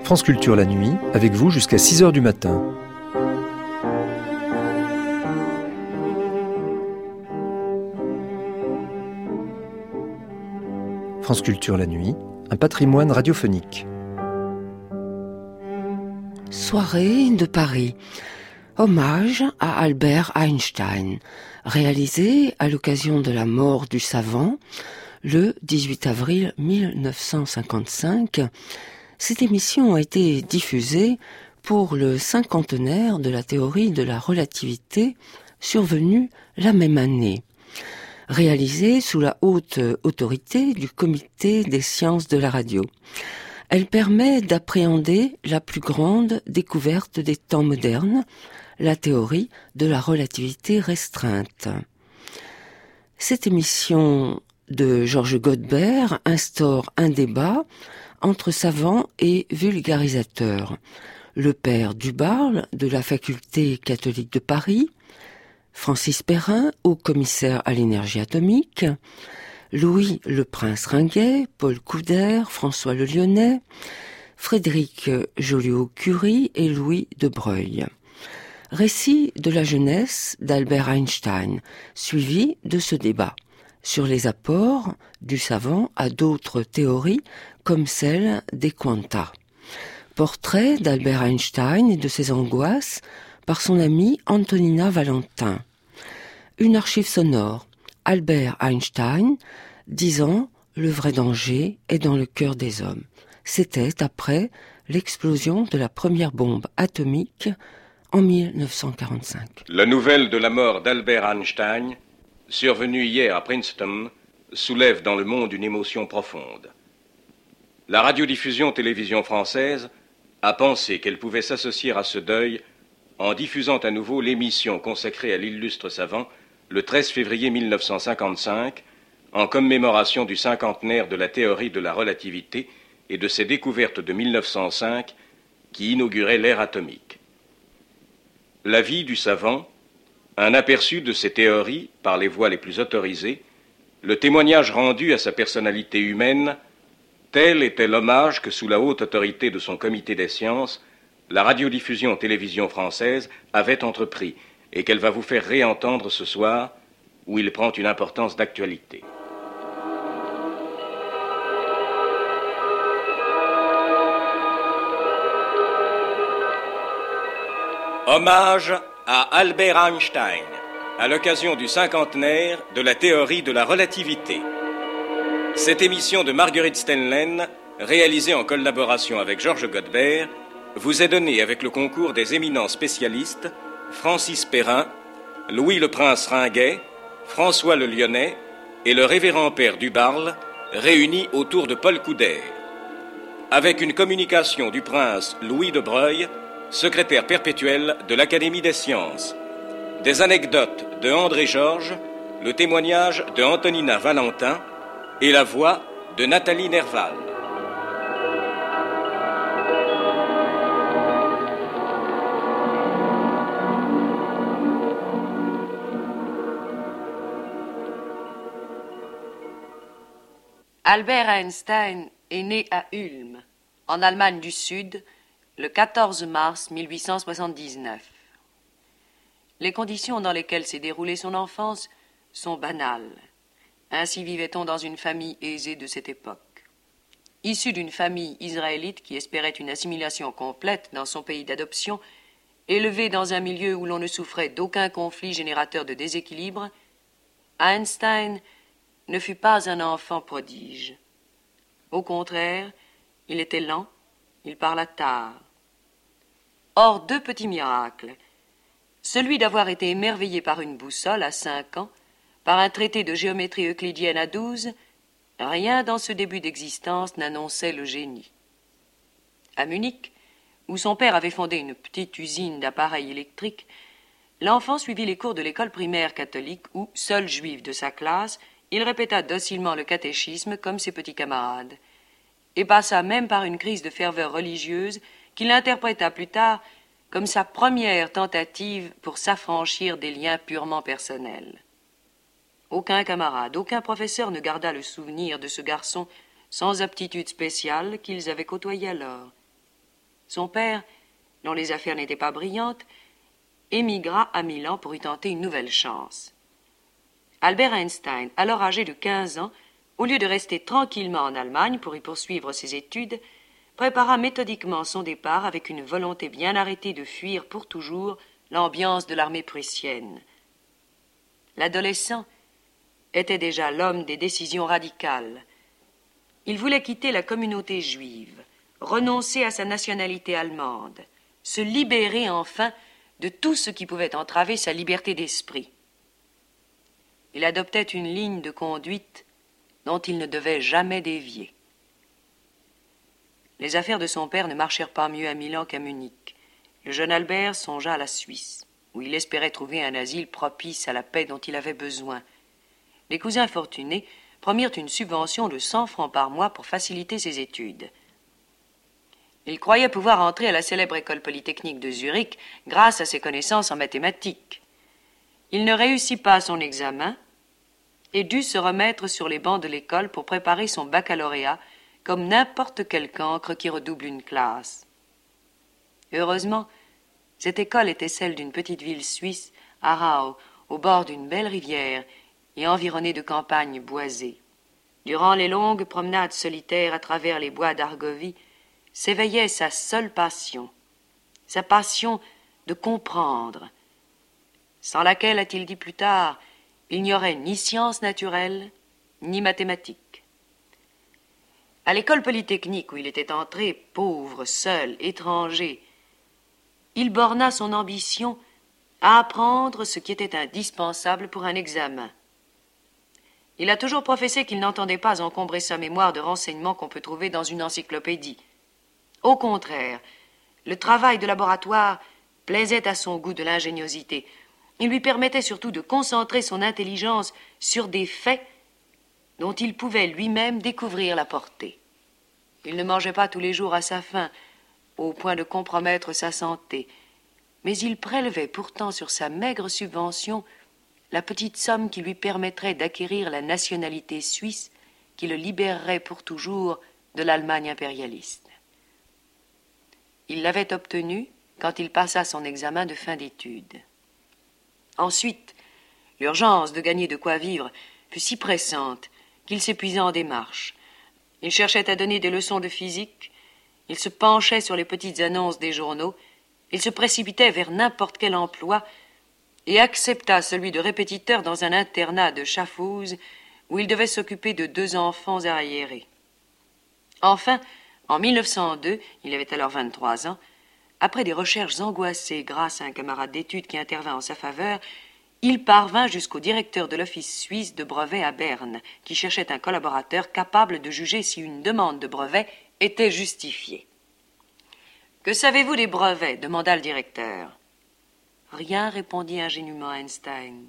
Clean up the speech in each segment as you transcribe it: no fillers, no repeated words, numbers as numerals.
France Culture la nuit, avec vous jusqu'à 6h du matin. France Culture la nuit, un patrimoine radiophonique. Soirée de Paris. Hommage à Albert Einstein, réalisé à l'occasion de la mort du savant, le 18 avril 1955. Cette émission a été diffusée pour le cinquantenaire de la théorie de la relativité, survenue la même année. Réalisée sous la haute autorité du Comité des sciences de la radio. Elle permet d'appréhender la plus grande découverte des temps modernes, la théorie de la relativité restreinte. Cette émission de Georges Godbert instaure un débat entre savants et vulgarisateurs. Le père Dubarle, de la faculté catholique de Paris, Francis Perrin, haut commissaire à l'énergie atomique, Louis le Prince Ringuet, Paul Couder, François Le Lyonnais, Frédéric Joliot-Curie et Louis de Broglie. Récit de la jeunesse d'Albert Einstein, suivi de ce débat sur les apports du savant à d'autres théories comme celle des quanta. Portrait d'Albert Einstein et de ses angoisses par son amie Antonina Valentin. Une archive sonore, Albert Einstein, disant « Le vrai danger est dans le cœur des hommes ». C'était après l'explosion de la première bombe atomique en 1945. La nouvelle de la mort d'Albert Einstein, survenue hier à Princeton, soulève dans le monde une émotion profonde. La radiodiffusion-télévision française a pensé qu'elle pouvait s'associer à ce deuil en diffusant à nouveau l'émission consacrée à l'illustre savant le 13 février 1955, en commémoration du cinquantenaire de la théorie de la relativité et de ses découvertes de 1905 qui inauguraient l'ère atomique. La vie du savant, un aperçu de ses théories par les voix les plus autorisées, le témoignage rendu à sa personnalité humaine, tel était l'hommage que sous la haute autorité de son comité des sciences, la radiodiffusion-télévision française avait entrepris et qu'elle va vous faire réentendre ce soir où il prend une importance d'actualité. Hommage à Albert Einstein, à l'occasion du cinquantenaire de la théorie de la relativité. Cette émission de Marguerite Stenlen, réalisée en collaboration avec Georges Godbert, vous est donnée avec le concours des éminents spécialistes Francis Perrin, Louis le Prince Ringuet, François Le Lyonnais et le révérend père Dubarle, réunis autour de Paul Couder. Avec une communication du prince Louis de Broglie, secrétaire perpétuel de l'Académie des sciences. Des anecdotes de André Georges, le témoignage de Antonina Valentin et la voix de Nathalie Nerval. Albert Einstein est né à Ulm, en Allemagne du Sud, le 14 mars 1879. Les conditions dans lesquelles s'est déroulée son enfance sont banales. Ainsi vivait-on dans une famille aisée de cette époque. Issu d'une famille israélite qui espérait une assimilation complète dans son pays d'adoption, élevé dans un milieu où l'on ne souffrait d'aucun conflit générateur de déséquilibre, Einstein ne fut pas un enfant prodige. Au contraire, il était lent, il parla tard. Or, deux petits miracles. Celui d'avoir été émerveillé par une boussole à 5 ans, par un traité de géométrie euclidienne à 12, rien dans ce début d'existence n'annonçait le génie. À Munich, où son père avait fondé une petite usine d'appareils électriques, l'enfant suivit les cours de l'école primaire catholique où, seul juif de sa classe, il répéta docilement le catéchisme comme ses petits camarades, et passa même par une crise de ferveur religieuse qu'il interpréta plus tard comme sa première tentative pour s'affranchir des liens purement personnels. Aucun camarade, aucun professeur ne garda le souvenir de ce garçon sans aptitude spéciale qu'ils avaient côtoyé alors. Son père, dont les affaires n'étaient pas brillantes, émigra à Milan pour y tenter une nouvelle chance. Albert Einstein, alors âgé de 15 ans, au lieu de rester tranquillement en Allemagne pour y poursuivre ses études, prépara méthodiquement son départ avec une volonté bien arrêtée de fuir pour toujours l'ambiance de l'armée prussienne. L'adolescent était déjà l'homme des décisions radicales. Il voulait quitter la communauté juive, renoncer à sa nationalité allemande, se libérer enfin de tout ce qui pouvait entraver sa liberté d'esprit. Il adoptait une ligne de conduite dont il ne devait jamais dévier. Les affaires de son père ne marchèrent pas mieux à Milan qu'à Munich. Le jeune Albert songea à la Suisse, où il espérait trouver un asile propice à la paix dont il avait besoin. Les cousins fortunés promirent une subvention de 100 francs par mois pour faciliter ses études. Il croyait pouvoir entrer à la célèbre école polytechnique de Zurich grâce à ses connaissances en mathématiques. Il ne réussit pas son examen et dut se remettre sur les bancs de l'école pour préparer son baccalauréat comme n'importe quel cancre qui redouble une classe. Heureusement, cette école était celle d'une petite ville suisse, Aarau, au bord d'une belle rivière et environnée de campagnes boisées. Durant les longues promenades solitaires à travers les bois d'Argovie, s'éveillait sa seule passion, sa passion de comprendre, sans laquelle, a-t-il dit plus tard, il n'y aurait ni sciences naturelles, ni mathématiques. À l'école polytechnique où il était entré, pauvre, seul, étranger, il borna son ambition à apprendre ce qui était indispensable pour un examen. Il a toujours professé qu'il n'entendait pas encombrer sa mémoire de renseignements qu'on peut trouver dans une encyclopédie. Au contraire, le travail de laboratoire plaisait à son goût de l'ingéniosité. Il lui permettait surtout de concentrer son intelligence sur des faits dont il pouvait lui-même découvrir la portée. Il ne mangeait pas tous les jours à sa faim, au point de compromettre sa santé, mais il prélevait pourtant sur sa maigre subvention la petite somme qui lui permettrait d'acquérir la nationalité suisse qui le libérerait pour toujours de l'Allemagne impérialiste. Il l'avait obtenue quand il passa son examen de fin d'études. Ensuite, l'urgence de gagner de quoi vivre fut si pressante qu'il s'épuisa en démarches. Il cherchait à donner des leçons de physique, il se penchait sur les petites annonces des journaux, il se précipitait vers n'importe quel emploi et accepta celui de répétiteur dans un internat de Schaffhouse où il devait s'occuper de 2 enfants arriérés. Enfin, en 1902, il avait alors 23 ans, après des recherches angoissées grâce à un camarade d'études qui intervint en sa faveur, il parvint jusqu'au directeur de l'office suisse de brevets à Berne, qui cherchait un collaborateur capable de juger si une demande de brevet était justifiée. « Que savez-vous des brevets » demanda le directeur. « Rien » répondit ingénument Einstein.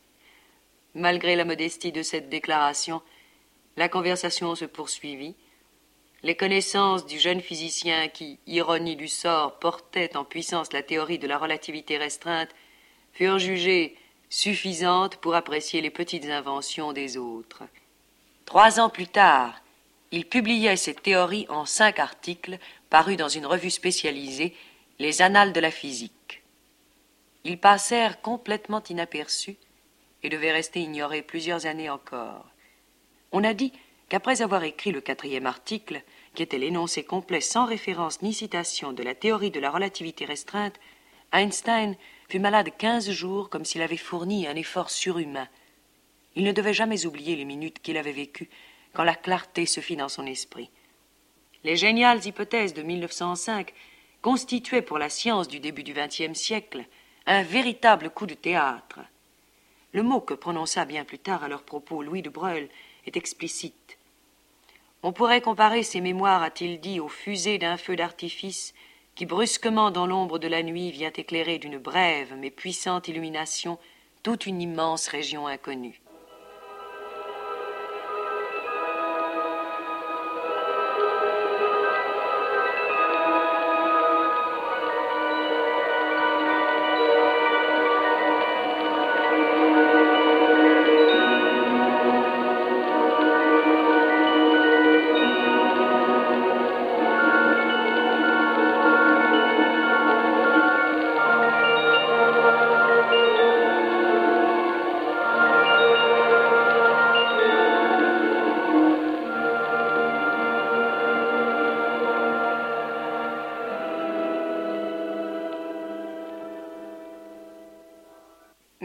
Malgré la modestie de cette déclaration, la conversation se poursuivit. Les connaissances du jeune physicien qui, ironie du sort, portait en puissance la théorie de la relativité restreinte, furent jugées suffisantes pour apprécier les petites inventions des autres. 3 ans plus tard, il publiait cette théorie en 5 articles parus dans une revue spécialisée, les Annales de la physique. Ils passèrent complètement inaperçus et devaient rester ignorés plusieurs années encore. On a dit qu'après avoir écrit le 4e article, qui était l'énoncé complet sans référence ni citation de la théorie de la relativité restreinte, Einstein fut malade 15 jours comme s'il avait fourni un effort surhumain. Il ne devait jamais oublier les minutes qu'il avait vécues quand la clarté se fit dans son esprit. Les géniales hypothèses de 1905 constituaient pour la science du début du XXe siècle un véritable coup de théâtre. Le mot que prononça bien plus tard à leur propos Louis de Broglie est explicite. On pourrait comparer ces mémoires, a-t-il dit, aux fusées d'un feu d'artifice qui brusquement dans l'ombre de la nuit vient éclairer d'une brève mais puissante illumination toute une immense région inconnue.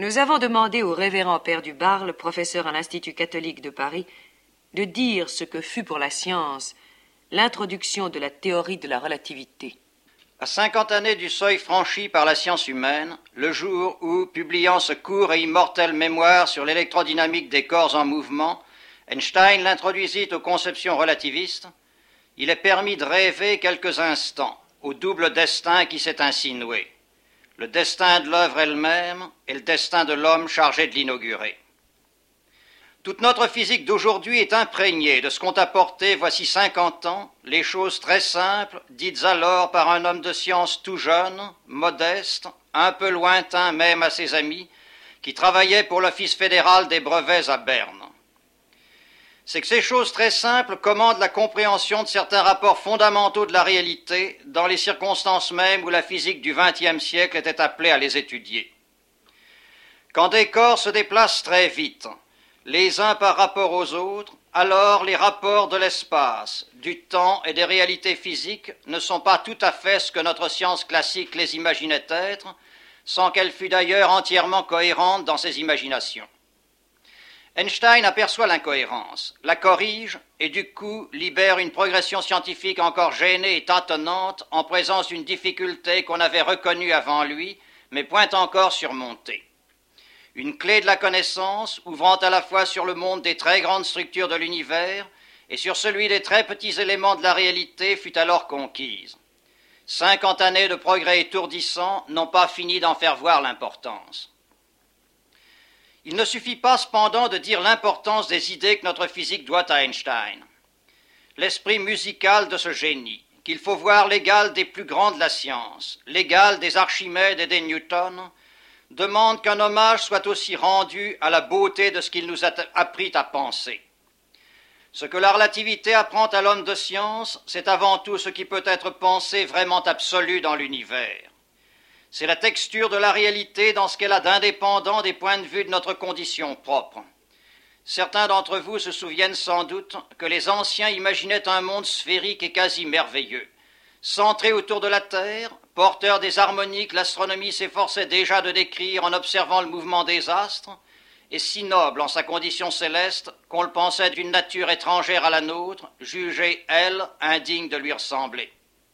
Nous avons demandé au révérend père Dubarle, professeur à l'Institut catholique de Paris, de dire ce que fut pour la science l'introduction de la théorie de la relativité. À 50 années du seuil franchi par la science humaine, le jour où, publiant ce court et immortel mémoire sur l'électrodynamique des corps en mouvement, Einstein l'introduisit aux conceptions relativistes, il est permis de rêver quelques instants au double destin qui s'est ainsi noué. Le destin de l'œuvre elle-même et le destin de l'homme chargé de l'inaugurer. Toute notre physique d'aujourd'hui est imprégnée de ce qu'ont apporté, voici 50 ans, les choses très simples, dites alors par un homme de science tout jeune, modeste, un peu lointain même à ses amis, qui travaillait pour l'Office fédéral des brevets à Berne. C'est que ces choses très simples commandent la compréhension de certains rapports fondamentaux de la réalité dans les circonstances mêmes où la physique du XXe siècle était appelée à les étudier. Quand des corps se déplacent très vite, les uns par rapport aux autres, alors les rapports de l'espace, du temps et des réalités physiques ne sont pas tout à fait ce que notre science classique les imaginait être, sans qu'elle fût d'ailleurs entièrement cohérente dans ses imaginations. Einstein aperçoit l'incohérence, la corrige et du coup libère une progression scientifique encore gênée et tâtonnante en présence d'une difficulté qu'on avait reconnue avant lui, mais point encore surmontée. Une clé de la connaissance ouvrant à la fois sur le monde des très grandes structures de l'univers et sur celui des très petits éléments de la réalité fut alors conquise. 50 années de progrès étourdissants n'ont pas fini d'en faire voir l'importance. Il ne suffit pas cependant de dire l'importance des idées que notre physique doit à Einstein. L'esprit musical de ce génie, qu'il faut voir l'égal des plus grands de la science, l'égal des Archimèdes et des Newton, demande qu'un hommage soit aussi rendu à la beauté de ce qu'il nous a appris à penser. Ce que la relativité apprend à l'homme de science, c'est avant tout ce qui peut être pensé vraiment absolu dans l'univers. C'est la texture de la réalité dans ce qu'elle a d'indépendant des points de vue de notre condition propre. Certains d'entre vous se souviennent sans doute que les anciens imaginaient un monde sphérique et quasi merveilleux. Centré autour de la Terre, porteur des harmonies que l'astronomie s'efforçait déjà de décrire en observant le mouvement des astres, et si noble en sa condition céleste qu'on le pensait d'une nature étrangère à la nôtre, jugée, elle, indigne de lui ressembler.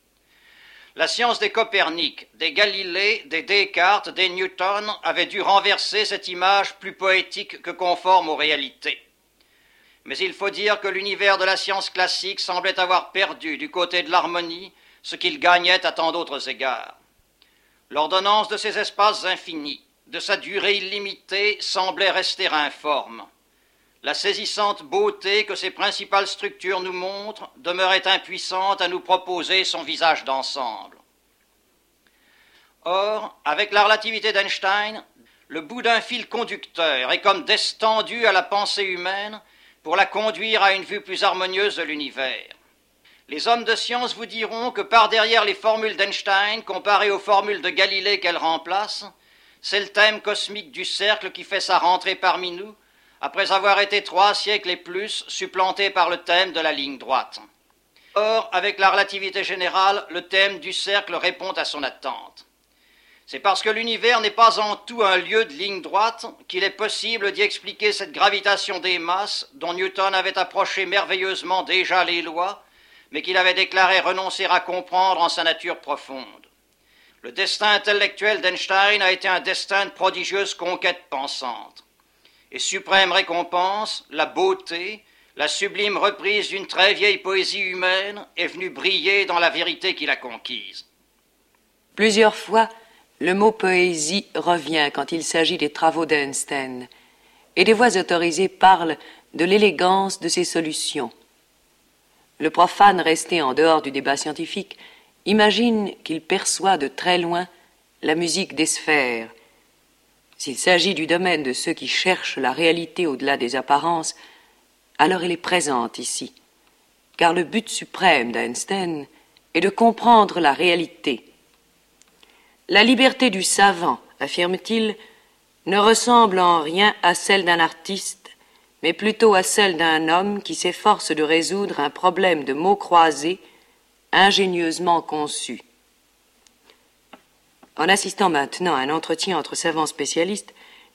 La science des Copernic, des Galilée, des Descartes, des Newton avait dû renverser cette image plus poétique que conforme aux réalités. Mais il faut dire que l'univers de la science classique semblait avoir perdu du côté de l'harmonie ce qu'il gagnait à tant d'autres égards. L'ordonnance de ces espaces infinis, de sa durée illimitée, semblait rester informe. La saisissante beauté que ses principales structures nous montrent demeurait impuissante à nous proposer son visage d'ensemble. Or, avec la relativité d'Einstein, le bout d'un fil conducteur est comme destendu à la pensée humaine pour la conduire à une vue plus harmonieuse de l'univers. Les hommes de science vous diront que par derrière les formules d'Einstein, comparées aux formules de Galilée qu'elles remplacent, c'est le thème cosmique du cercle qui fait sa rentrée parmi nous, après avoir été 3 siècles et plus supplanté par le thème de la ligne droite. Or, avec la relativité générale, le thème du cercle répond à son attente. C'est parce que l'univers n'est pas en tout un lieu de ligne droite qu'il est possible d'y expliquer cette gravitation des masses dont Newton avait approché merveilleusement déjà les lois, mais qu'il avait déclaré renoncer à comprendre en sa nature profonde. Le destin intellectuel d'Einstein a été un destin de prodigieuse conquête pensante. Et suprême récompense, la beauté, la sublime reprise d'une très vieille poésie humaine est venue briller dans la vérité qu'il a conquise. Plusieurs fois, le mot poésie revient quand il s'agit des travaux d'Einstein, et des voix autorisées parlent de l'élégance de ses solutions. Le profane resté en dehors du débat scientifique imagine qu'il perçoit de très loin la musique des sphères. S'il s'agit du domaine de ceux qui cherchent la réalité au-delà des apparences, alors elle est présente ici, car le but suprême d'Einstein est de comprendre la réalité. La liberté du savant, affirme-t-il, ne ressemble en rien à celle d'un artiste, mais plutôt à celle d'un homme qui s'efforce de résoudre un problème de mots croisés ingénieusement conçu. En assistant maintenant à un entretien entre savants spécialistes,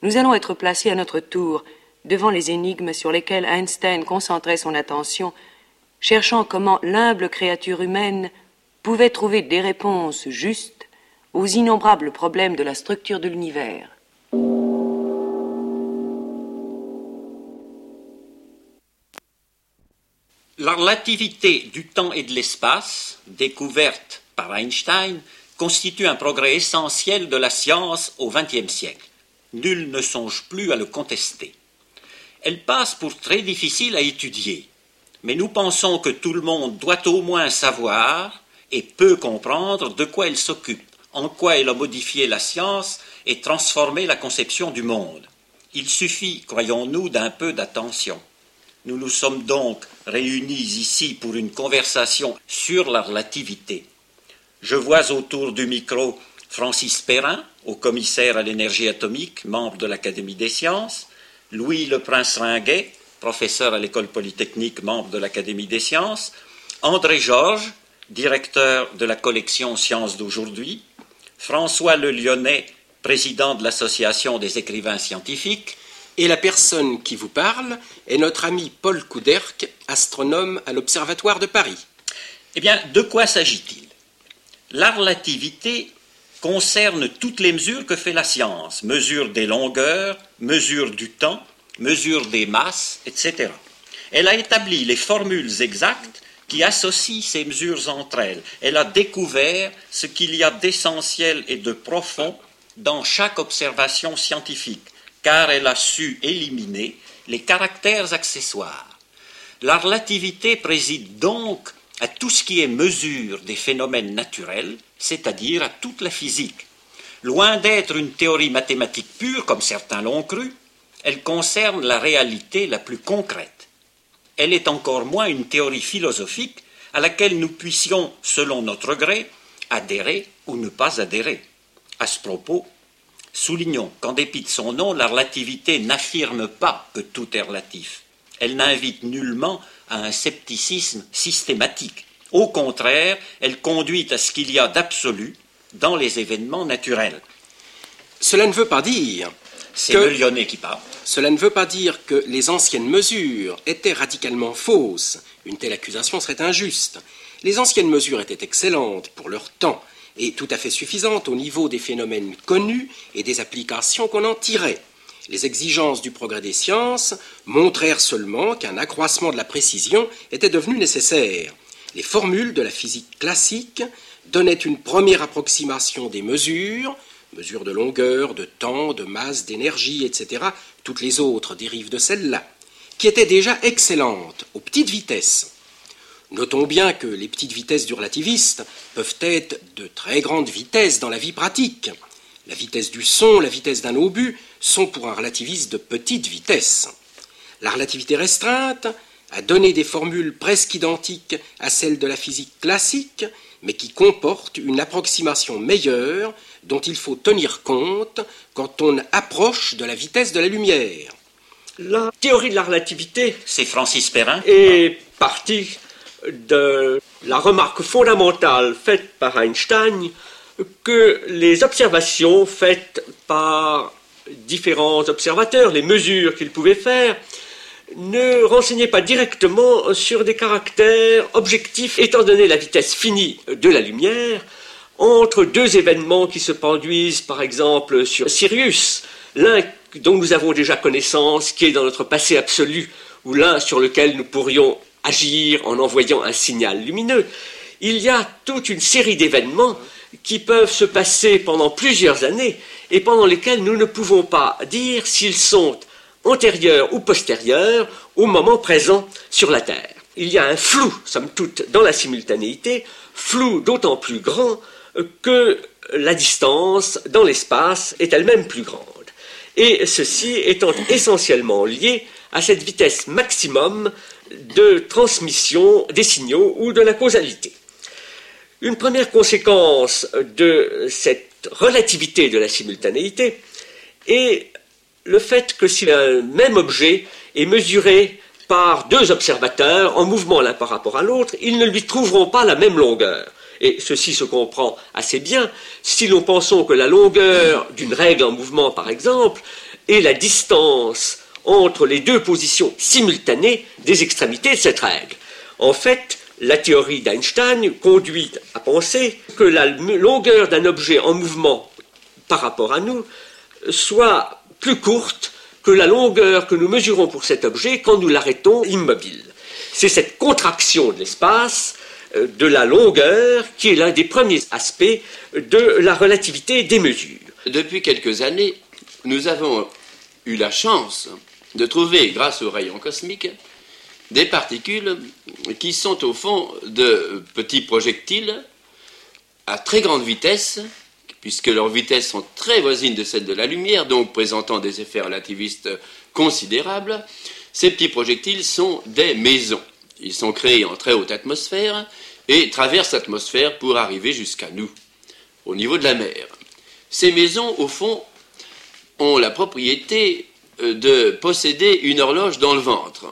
nous allons être placés à notre tour devant les énigmes sur lesquelles Einstein concentrait son attention, cherchant comment l'humble créature humaine pouvait trouver des réponses justes aux innombrables problèmes de la structure de l'univers. La relativité du temps et de l'espace, découverte par Einstein, constitue un progrès essentiel de la science au XXe siècle. Nul ne songe plus à le contester. Elle passe pour très difficile à étudier, mais nous pensons que tout le monde doit au moins savoir et peut comprendre de quoi elle s'occupe, en quoi elle a modifié la science et transformé la conception du monde. Il suffit, croyons-nous, d'un peu d'attention. Nous nous sommes donc réunis ici pour une conversation sur la relativité. Je vois autour du micro Francis Perrin, haut commissaire à l'énergie atomique, membre de l'Académie des sciences, Louis Le Prince-Ringuet, professeur à l'École polytechnique, membre de l'Académie des sciences, André Georges, directeur de la collection Sciences d'aujourd'hui, François Le Lyonnais, président de l'Association des écrivains scientifiques. Et la personne qui vous parle est notre ami Paul Couderc, astronome à l'Observatoire de Paris. Eh bien, de quoi s'agit-il? La relativité concerne toutes les mesures que fait la science, mesure des longueurs, mesure du temps, mesure des masses, etc. Elle a établi les formules exactes qui associent ces mesures entre elles. Elle a découvert ce qu'il y a d'essentiel et de profond dans chaque observation scientifique, car elle a su éliminer les caractères accessoires. La relativité préside donc à tout ce qui est mesure des phénomènes naturels, c'est-à-dire à toute la physique. Loin d'être une théorie mathématique pure, comme certains l'ont cru, elle concerne la réalité la plus concrète. Elle est encore moins une théorie philosophique à laquelle nous puissions, selon notre gré, adhérer ou ne pas adhérer. À ce propos, soulignons qu'en dépit de son nom, la relativité n'affirme pas que tout est relatif. Elle n'invite nullement à un scepticisme systématique. Au contraire, elle conduit à ce qu'il y a d'absolu dans les événements naturels. Cela ne veut pas dire C'est Le Lyonnais qui parle. Cela ne veut pas dire que les anciennes mesures étaient radicalement fausses. Une telle accusation serait injuste. Les anciennes mesures étaient excellentes pour leur temps et tout à fait suffisantes au niveau des phénomènes connus et des applications qu'on en tirait. Les exigences du progrès des sciences montrèrent seulement qu'un accroissement de la précision était devenu nécessaire. Les formules de la physique classique donnaient une première approximation des mesures de longueur, de temps, de masse, d'énergie, etc. Toutes les autres dérivent de celles-là, qui étaient déjà excellentes, aux petites vitesses. Notons bien que les petites vitesses du relativiste peuvent être de très grandes vitesses dans la vie pratique. La vitesse du son, la vitesse d'un obus sont pour un relativiste de petite vitesse. La relativité restreinte a donné des formules presque identiques à celles de la physique classique, mais qui comportent une approximation meilleure dont il faut tenir compte quand on approche de la vitesse de la lumière. La théorie de la relativité, C'est Francis Perrin. est partie de la remarque fondamentale faite par Einstein que les observations faites par différents observateurs, les mesures qu'ils pouvaient faire, ne renseignaient pas directement sur des caractères objectifs, étant donné la vitesse finie de la lumière, entre deux événements qui se produisent, par exemple, sur Sirius, l'un dont nous avons déjà connaissance, qui est dans notre passé absolu, ou l'un sur lequel nous pourrions agir en envoyant un signal lumineux. Il y a toute une série d'événements qui peuvent se passer pendant plusieurs années et pendant lesquels nous ne pouvons pas dire s'ils sont antérieurs ou postérieurs au moment présent sur la Terre. Il y a un flou, somme toute, dans la simultanéité, flou d'autant plus grand que la distance dans l'espace est elle-même plus grande. Et ceci étant essentiellement lié à cette vitesse maximum de transmission des signaux ou de la causalité. Une première conséquence de cette relativité de la simultanéité est le fait que si un même objet est mesuré par deux observateurs en mouvement l'un par rapport à l'autre, ils ne lui trouveront pas la même longueur. Et ceci se comprend assez bien si l'on pense que la longueur d'une règle en mouvement, par exemple, et la distance entre les deux positions simultanées des extrémités de cette règle. En fait, la théorie d'Einstein conduit à penser que la longueur d'un objet en mouvement par rapport à nous soit plus courte que la longueur que nous mesurons pour cet objet quand nous l'arrêtons immobile. C'est cette contraction de l'espace, de la longueur, qui est l'un des premiers aspects de la relativité des mesures. Depuis quelques années, nous avons eu la chance de trouver, grâce aux rayons cosmiques, des particules qui sont au fond de petits projectiles à très grande vitesse, puisque leurs vitesses sont très voisines de celles de la lumière, donc présentant des effets relativistes considérables. Ces petits projectiles sont des mésons. Ils sont créés en très haute atmosphère et traversent l'atmosphère pour arriver jusqu'à nous, au niveau de la mer. Ces mésons, au fond, ont la propriété de posséder une horloge dans le ventre,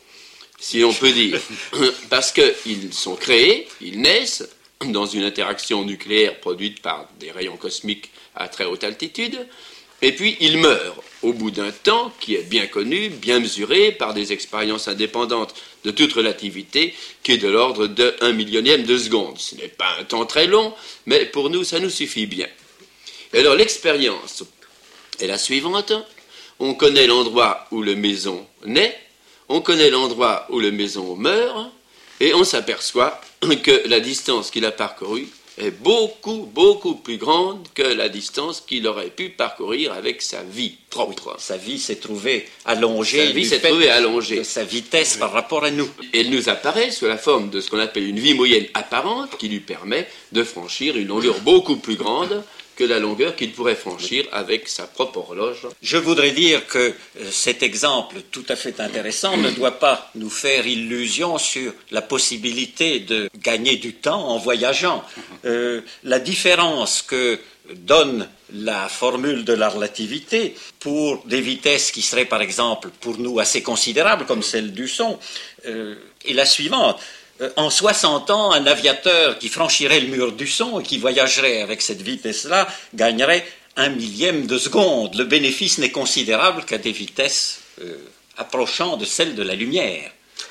si l'on peut dire, parce qu'ils sont créés, ils naissent dans une interaction nucléaire produite par des rayons cosmiques à très haute altitude, et puis ils meurent au bout d'un temps qui est bien connu, bien mesuré par des expériences indépendantes de toute relativité, qui est de l'ordre de 1 millionième de seconde. Ce n'est pas un temps très long, mais pour nous, ça nous suffit bien. Alors l'expérience est la suivante. On connaît l'endroit où le méson naît, on connaît l'endroit où le méson meurt, et on s'aperçoit que la distance qu'il a parcourue est beaucoup, beaucoup plus grande que la distance qu'il aurait pu parcourir avec sa vie propre. Oui, sa vie s'est trouvée allongée. Sa vie s'est trouvée allongée. De sa vitesse par rapport à nous. Elle nous apparaît sous la forme de ce qu'on appelle une vie moyenne apparente, qui lui permet de franchir une longueur beaucoup plus grande que la longueur qu'il pourrait franchir avec sa propre horloge. Je voudrais dire que cet exemple tout à fait intéressant ne doit pas nous faire illusion sur la possibilité de gagner du temps en voyageant. La différence que donne la formule de la relativité pour des vitesses qui seraient par exemple pour nous assez considérables comme celle du son est la suivante. En 60 ans, un aviateur qui franchirait le mur du son et qui voyagerait avec cette vitesse-là gagnerait 1 millième de seconde. Le bénéfice n'est considérable qu'à des vitesses approchant de celles de la lumière.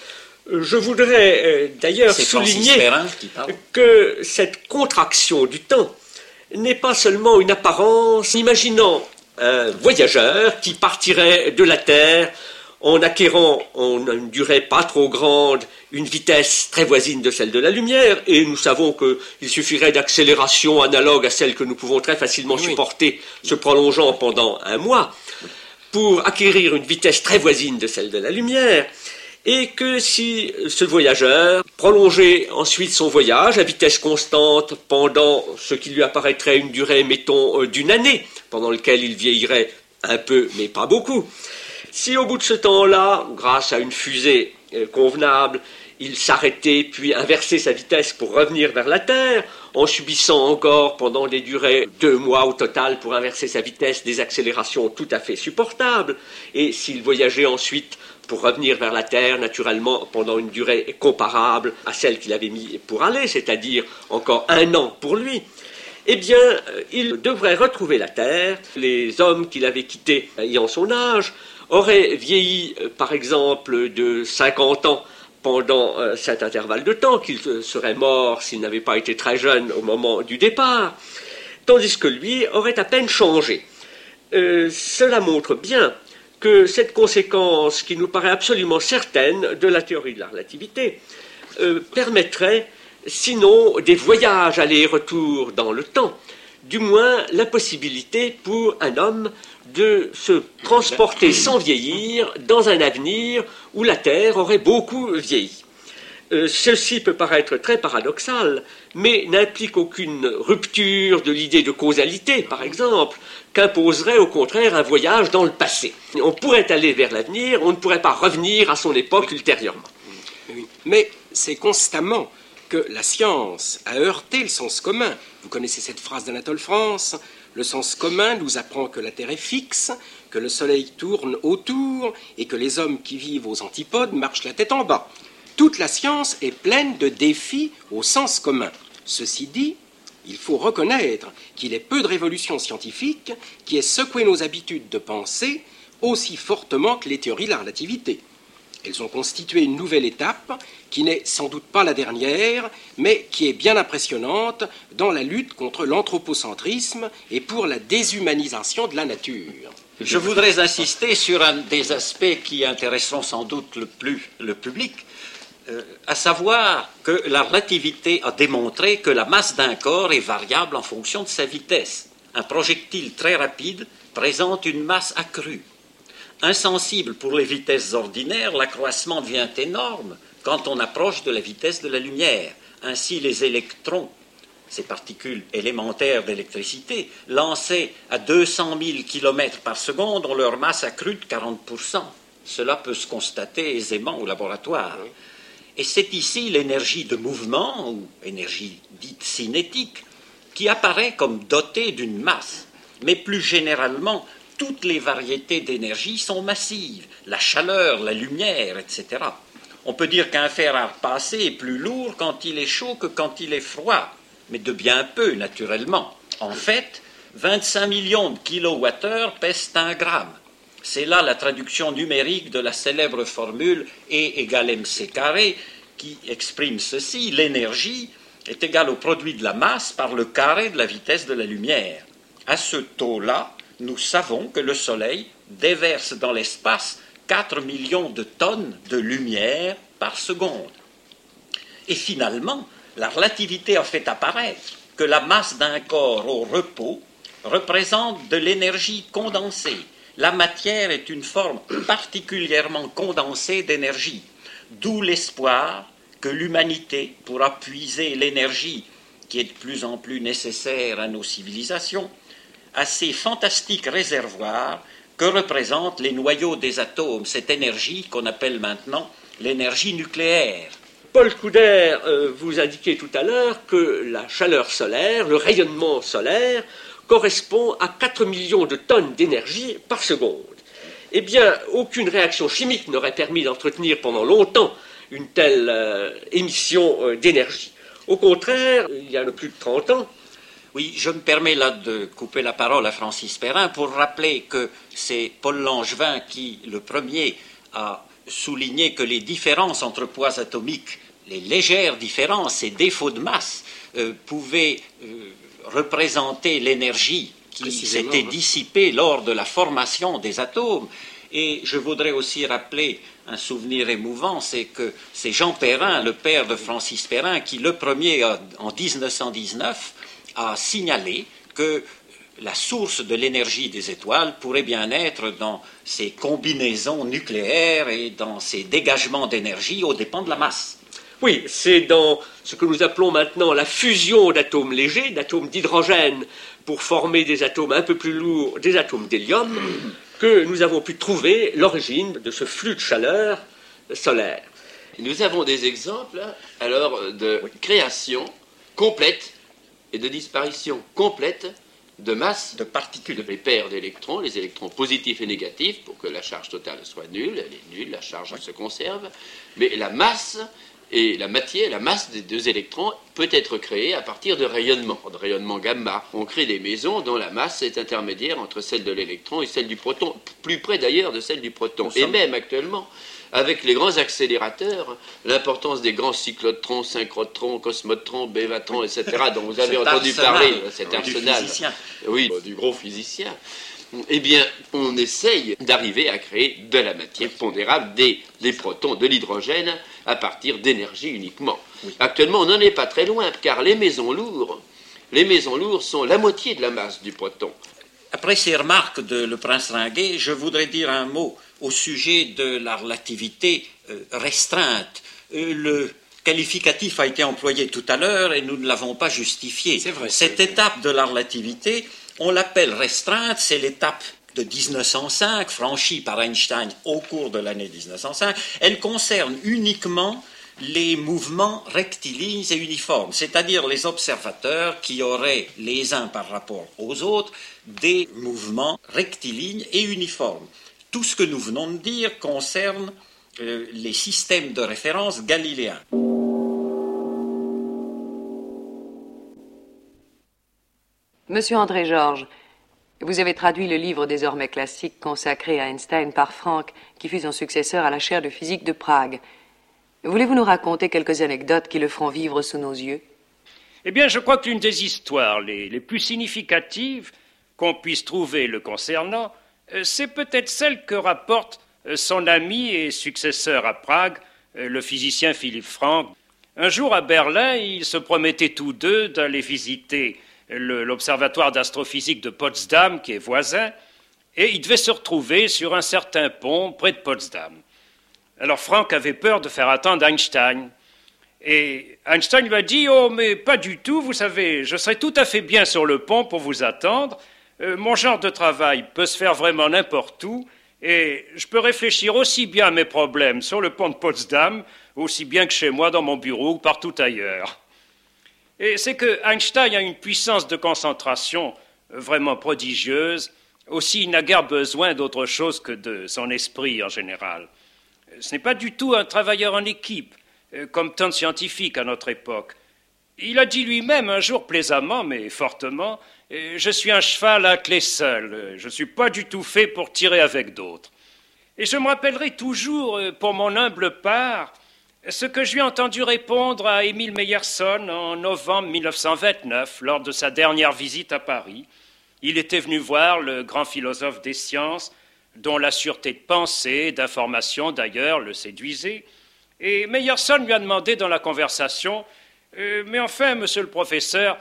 Je voudrais d'ailleurs souligner que cette contraction du temps n'est pas seulement une apparence. Imaginons un voyageur qui partirait de la Terre en acquérant en une durée pas trop grande une vitesse très voisine de celle de la lumière, et nous savons qu'il suffirait d'accélération analogue à celle que nous pouvons très facilement supporter, se prolongeant pendant 1 mois, pour acquérir une vitesse très voisine de celle de la lumière, et que si ce voyageur prolongeait ensuite son voyage à vitesse constante pendant ce qui lui apparaîtrait une durée, mettons, d'1 année, pendant lequel il vieillirait un peu, mais pas beaucoup, si au bout de ce temps-là, grâce à une fusée convenable, il s'arrêtait puis inversait sa vitesse pour revenir vers la Terre, en subissant encore pendant des durées 2 mois au total pour inverser sa vitesse des accélérations tout à fait supportables, et s'il voyageait ensuite pour revenir vers la Terre, naturellement pendant une durée comparable à celle qu'il avait mis pour aller, c'est-à-dire encore 1 an pour lui, eh bien, il devrait retrouver la Terre. Les hommes qu'il avait quittés ayant son âge auraient vieilli, par exemple, de 50 ans pendant cet intervalle de temps, qu'il serait mort s'il n'avait pas été très jeune au moment du départ, tandis que lui aurait à peine changé. Cela montre bien que cette conséquence, qui nous paraît absolument certaine de la théorie de la relativité, permettrait, sinon des voyages aller et retour dans le temps, du moins la possibilité pour un homme de se transporter sans vieillir dans un avenir où la Terre aurait beaucoup vieilli. Ceci peut paraître très paradoxal, mais n'implique aucune rupture de l'idée de causalité, par exemple, qu'imposerait au contraire un voyage dans le passé. On pourrait aller vers l'avenir, on ne pourrait pas revenir à son époque ultérieurement. Oui. Mais c'est constamment que la science a heurté le sens commun. Vous connaissez cette phrase d'Anatole France: le sens commun nous apprend que la Terre est fixe, que le Soleil tourne autour et que les hommes qui vivent aux antipodes marchent la tête en bas. Toute la science est pleine de défis au sens commun. Ceci dit, il faut reconnaître qu'il est peu de révolutions scientifiques qui aient secoué nos habitudes de pensée aussi fortement que les théories de la relativité. Elles ont constitué une nouvelle étape qui n'est sans doute pas la dernière, mais qui est bien impressionnante dans la lutte contre l'anthropocentrisme et pour la déshumanisation de la nature. Je voudrais insister sur un des aspects qui intéresseront sans doute le plus le public, à savoir que la relativité a démontré que la masse d'un corps est variable en fonction de sa vitesse. Un projectile très rapide présente une masse accrue. Insensible pour les vitesses ordinaires, l'accroissement devient énorme quand on approche de la vitesse de la lumière. Ainsi, les électrons, ces particules élémentaires d'électricité, lancés à 200 000 km par seconde, ont leur masse accrue de 40%. Cela peut se constater aisément au laboratoire. Et c'est ici l'énergie de mouvement, ou énergie dite cinétique, qui apparaît comme dotée d'une masse. Mais plus généralement, toutes les variétés d'énergie sont massives, la chaleur, la lumière, etc. On peut dire qu'un fer à repasser est plus lourd quand il est chaud que quand il est froid, mais de bien peu, naturellement. En fait, 25 millions de kilowattheures pèsent 1 gramme. C'est là la traduction numérique de la célèbre formule E égale mc carré, qui exprime ceci: l'énergie est égale au produit de la masse par le carré de la vitesse de la lumière. À ce taux-là, nous savons que le Soleil déverse dans l'espace 4 millions de tonnes de lumière par seconde. Et finalement, la relativité a fait apparaître que la masse d'un corps au repos représente de l'énergie condensée. La matière est une forme particulièrement condensée d'énergie, d'où l'espoir que l'humanité pourra puiser l'énergie qui est de plus en plus nécessaire à nos civilisations, à ces fantastiques réservoirs que représentent les noyaux des atomes, cette énergie qu'on appelle maintenant l'énergie nucléaire. Paul Couder vous indiquait tout à l'heure que la chaleur solaire, le rayonnement solaire, correspond à 4 millions de tonnes d'énergie par seconde. Eh bien, aucune réaction chimique n'aurait permis d'entretenir pendant longtemps une telle émission d'énergie. Au contraire, il y a plus de 30 ans, oui, je me permets là de couper la parole à Francis Perrin pour rappeler que c'est Paul Langevin qui, le premier, a souligné que les différences entre poids atomiques, les légères différences, ces défauts de masse, pouvaient représenter l'énergie qui s'était dissipée lors de la formation des atomes. Et je voudrais aussi rappeler un souvenir émouvant, c'est que c'est Jean Perrin, le père de Francis Perrin, qui le premier, en 1919, a signalé que la source de l'énergie des étoiles pourrait bien être dans ces combinaisons nucléaires et dans ces dégagements d'énergie aux dépens de la masse. Oui, c'est dans ce que nous appelons maintenant la fusion d'atomes légers, d'atomes d'hydrogène, pour former des atomes un peu plus lourds, des atomes d'hélium, que nous avons pu trouver l'origine de ce flux de chaleur solaire. Nous avons des exemples alors de création complète et de disparition complète de masse de particules, les paires d'électrons, les électrons positifs et négatifs, pour que la charge totale soit nulle, elle est nulle, la charge se conserve, mais la masse et la matière, la masse des deux électrons peut être créée à partir de rayonnement gamma. On crée des maisons dont la masse est intermédiaire entre celle de l'électron et celle du proton, plus près d'ailleurs de celle du proton. Et même actuellement, avec les grands accélérateurs, l'importance des grands cyclotrons, synchrotrons, cosmotrons, bévatrons, etc., dont vous avez entendu parler, cet arsenal, du gros physicien, eh bien, on essaye d'arriver à créer de la matière pondérable, des protons, de l'hydrogène, à partir d'énergie uniquement. Oui. Actuellement, on n'en est pas très loin, car les maisons lourdes sont la moitié de la masse du proton. Après ces remarques de Le Prince Ringuet, je voudrais dire un mot au sujet de la relativité restreinte. Le qualificatif a été employé tout à l'heure et nous ne l'avons pas justifié. C'est vrai, Cette étape de la relativité, on l'appelle restreinte, c'est l'étape de 1905, franchie par Einstein au cours de l'année 1905. Elle concerne uniquement les mouvements rectilignes et uniformes, c'est-à-dire les observateurs qui auraient, les uns par rapport aux autres, des mouvements rectilignes et uniformes. Tout ce que nous venons de dire concerne les systèmes de référence galiléens. Monsieur André Georges, vous avez traduit le livre désormais classique consacré à Einstein par Franck, qui fut son successeur à la chaire de physique de Prague. Voulez-vous nous raconter quelques anecdotes qui le feront vivre sous nos yeux? Eh bien, je crois que l'une des histoires les plus significatives qu'on puisse trouver le concernant, c'est peut-être celle que rapporte son ami et successeur à Prague, le physicien Philippe Franck. Un jour à Berlin, ils se promettaient tous deux d'aller visiter l'observatoire d'astrophysique de Potsdam, qui est voisin, et ils devaient se retrouver sur un certain pont près de Potsdam. Alors Franck avait peur de faire attendre Einstein. Et Einstein lui a dit « Oh, mais pas du tout, vous savez, je serai tout à fait bien sur le pont pour vous attendre. Mon genre de travail peut se faire vraiment n'importe où, et je peux réfléchir aussi bien à mes problèmes sur le pont de Potsdam, aussi bien que chez moi dans mon bureau ou partout ailleurs. » Et c'est que Einstein a une puissance de concentration vraiment prodigieuse. Aussi, il n'a guère besoin d'autre chose que de son esprit en général. Ce n'est pas du tout un travailleur en équipe, comme tant de scientifiques à notre époque. Il a dit lui-même un jour plaisamment, mais fortement, « Je suis un cheval attelé seul, je ne suis pas du tout fait pour tirer avec d'autres. » Et je me rappellerai toujours, pour mon humble part, ce que je lui ai entendu répondre à Émile Meyerson en novembre 1929, lors de sa dernière visite à Paris. Il était venu voir le grand philosophe des sciences, dont la sûreté de pensée, d'information d'ailleurs, le séduisait. Et Meyerson lui a demandé dans la conversation « Mais enfin, monsieur le professeur,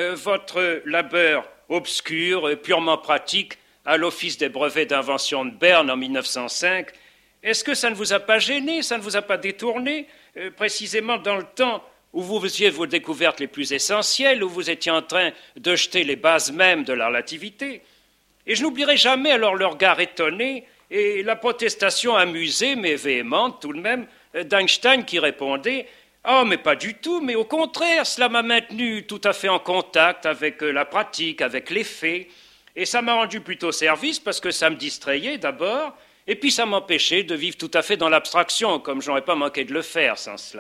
votre labeur obscur, purement pratique, à l'Office des brevets d'invention de Berne en 1905, est-ce que ça ne vous a pas gêné, ça ne vous a pas détourné, précisément dans le temps où vous faisiez vos découvertes les plus essentielles, où vous étiez en train de jeter les bases mêmes de la relativité ?» Et je n'oublierai jamais alors le regard étonné et la protestation amusée, mais véhémente tout de même, d'Einstein qui répondait « Oh, mais pas du tout, mais au contraire, cela m'a maintenu tout à fait en contact avec la pratique, avec les faits, et ça m'a rendu plutôt service parce que ça me distrayait d'abord, et puis ça m'empêchait de vivre tout à fait dans l'abstraction, comme je n'aurais pas manqué de le faire sans cela. »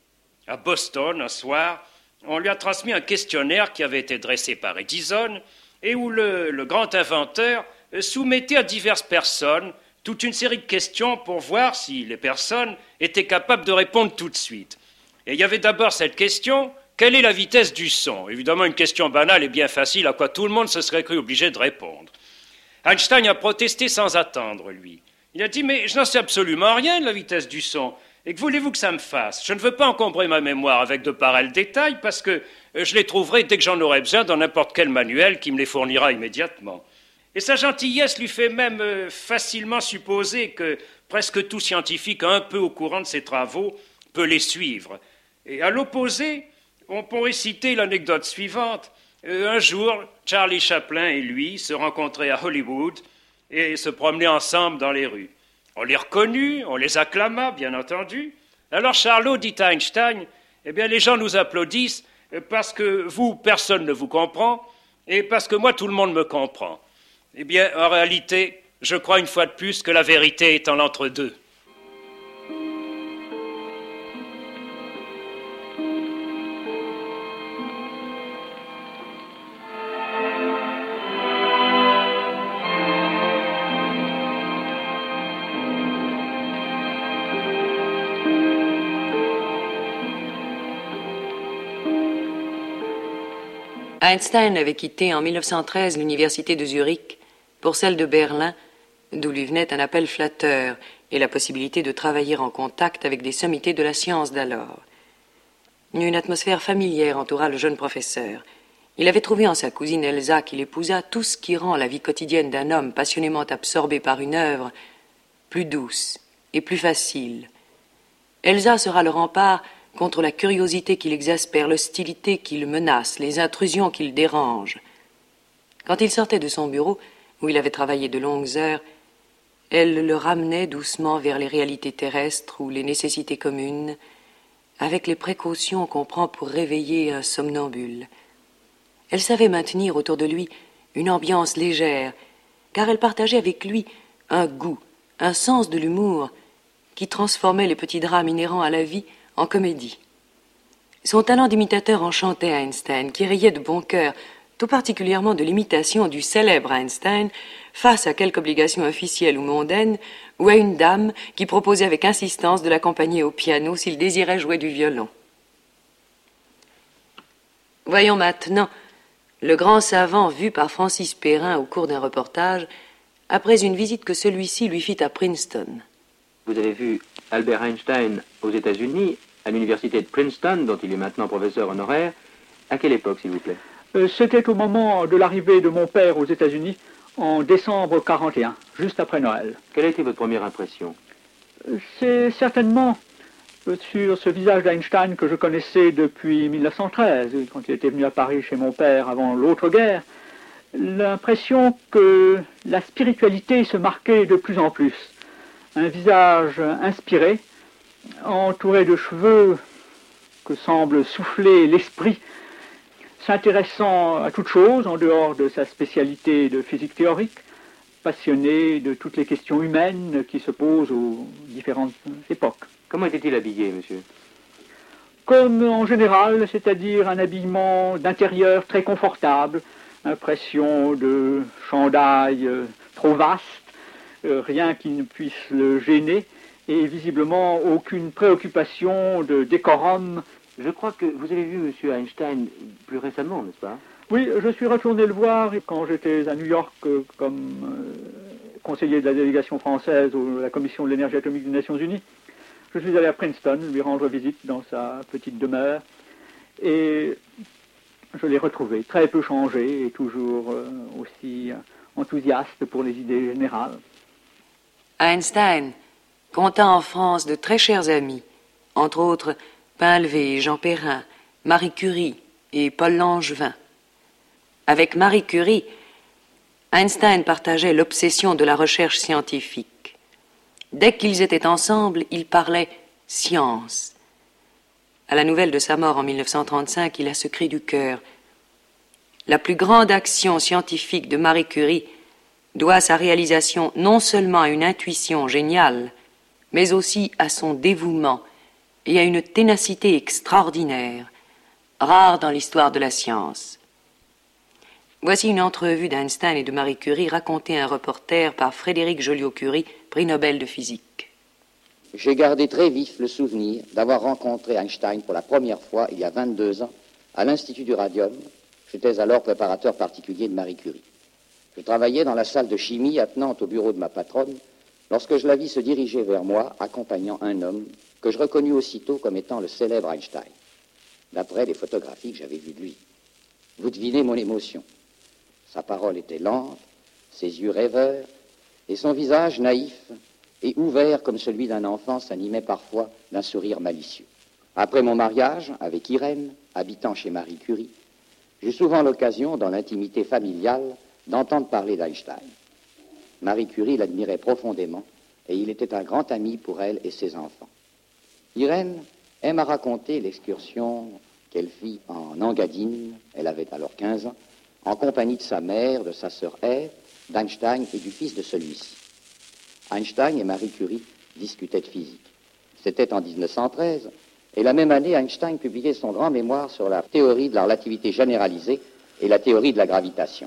À Boston, un soir, on lui a transmis un questionnaire qui avait été dressé par Edison, et où le grand inventeur soumettait à diverses personnes toute une série de questions pour voir si les personnes étaient capables de répondre tout de suite. Et il y avait d'abord cette question, quelle est la vitesse du son? Évidemment, une question banale et bien facile à quoi tout le monde se serait cru obligé de répondre. Einstein a protesté sans attendre, lui. Il a dit, mais je n'en sais absolument rien de la vitesse du son. Et que voulez-vous que ça me fasse? Je ne veux pas encombrer ma mémoire avec de pareils détails parce que je les trouverai dès que j'en aurai besoin dans n'importe quel manuel qui me les fournira immédiatement. Et sa gentillesse lui fait même facilement supposer que presque tout scientifique un peu au courant de ses travaux peut les suivre. Et à l'opposé, on pourrait citer l'anecdote suivante. Un jour, Charlie Chaplin et lui se rencontraient à Hollywood et se promenaient ensemble dans les rues. On les reconnut, on les acclama, bien entendu. Alors Charlot dit à Einstein, « Eh bien, les gens nous applaudissent parce que vous, personne ne vous comprend, et parce que moi, tout le monde me comprend. » Eh bien, en réalité, je crois une fois de plus que la vérité est en l'entre-deux. Einstein avait quitté en 1913 l'université de Zurich pour celle de Berlin, d'où lui venait un appel flatteur et la possibilité de travailler en contact avec des sommités de la science d'alors. Une atmosphère familière entoura le jeune professeur. Il avait trouvé en sa cousine Elsa, qu'il épousa, tout ce qui rend la vie quotidienne d'un homme passionnément absorbé par une œuvre plus douce et plus facile. Elsa sera le rempart contre la curiosité qui l'exaspère, l'hostilité qui le menace, les intrusions qui le dérangent. Quand il sortait de son bureau, où il avait travaillé de longues heures, elle le ramenait doucement vers les réalités terrestres ou les nécessités communes, avec les précautions qu'on prend pour réveiller un somnambule. Elle savait maintenir autour de lui une ambiance légère, car elle partageait avec lui un goût, un sens de l'humour qui transformait les petits drames inhérents à la vie en comédie. Son talent d'imitateur enchantait Einstein, qui riait de bon cœur, tout particulièrement de l'imitation du célèbre Einstein face à quelque obligation officielle ou mondaine, ou à une dame qui proposait avec insistance de l'accompagner au piano s'il désirait jouer du violon. Voyons maintenant le grand savant vu par Francis Perrin au cours d'un reportage, après une visite que celui-ci lui fit à Princeton. Vous avez vu Albert Einstein aux États-Unis, à l'université de Princeton, dont il est maintenant professeur honoraire. À quelle époque, s'il vous plaît? C'était au moment de l'arrivée de mon père aux États-Unis, en décembre 41, juste après Noël. Quelle a été votre première impression? C'est certainement sur ce visage d'Einstein que je connaissais depuis 1913, quand il était venu à Paris chez mon père avant l'autre guerre, l'impression que la spiritualité se marquait de plus en plus. Un visage inspiré, entouré de cheveux que semble souffler l'esprit, s'intéressant à toute chose en dehors de sa spécialité de physique théorique, passionné de toutes les questions humaines qui se posent aux différentes époques. Comment était-il habillé, monsieur? Comme en général, c'est-à-dire un habillement d'intérieur très confortable, impression de chandail trop vaste, rien qui ne puisse le gêner, et visiblement aucune préoccupation de décorum. Je crois que vous avez vu monsieur Einstein plus récemment, n'est-ce pas? Oui, je suis retourné le voir quand j'étais à New York comme conseiller de la délégation française à la Commission de l'énergie atomique des Nations Unies. Je suis allé à Princeton lui rendre visite dans sa petite demeure et je l'ai retrouvé très peu changé et toujours aussi enthousiaste pour les idées générales. Einstein compta en France de très chers amis, entre autres Painlevé, Jean Perrin, Marie Curie et Paul Langevin. Avec Marie Curie, Einstein partageait l'obsession de la recherche scientifique. Dès qu'ils étaient ensemble, ils parlaient science. À la nouvelle de sa mort en 1935, il a ce cri du cœur. La plus grande action scientifique de Marie Curie doit sa réalisation non seulement à une intuition géniale, mais aussi à son dévouement et à une ténacité extraordinaire, rare dans l'histoire de la science. Voici une entrevue d'Einstein et de Marie Curie racontée à un reporter par Frédéric Joliot-Curie, prix Nobel de physique. J'ai gardé très vif le souvenir d'avoir rencontré Einstein pour la première fois il y a 22 ans à l'Institut du Radium. J'étais alors préparateur particulier de Marie Curie. Je travaillais dans la salle de chimie attenante au bureau de ma patronne lorsque je la vis se diriger vers moi accompagnant un homme que je reconnus aussitôt comme étant le célèbre Einstein, d'après les photographies que j'avais vues de lui. Vous devinez mon émotion. Sa parole était lente, ses yeux rêveurs, et son visage naïf et ouvert comme celui d'un enfant s'animait parfois d'un sourire malicieux. Après mon mariage avec Irène, habitant chez Marie Curie, j'eus souvent l'occasion, dans l'intimité familiale, d'entendre parler d'Einstein. Marie Curie l'admirait profondément et il était un grand ami pour elle et ses enfants. Irène aime à raconter l'excursion qu'elle fit en Engadine, elle avait alors 15 ans, en compagnie de sa mère, de sa sœur Ève, d'Einstein et du fils de celui-ci. Einstein et Marie Curie discutaient de physique. C'était en 1913, et la même année, Einstein publiait son grand mémoire sur la théorie de la relativité généralisée et la théorie de la gravitation.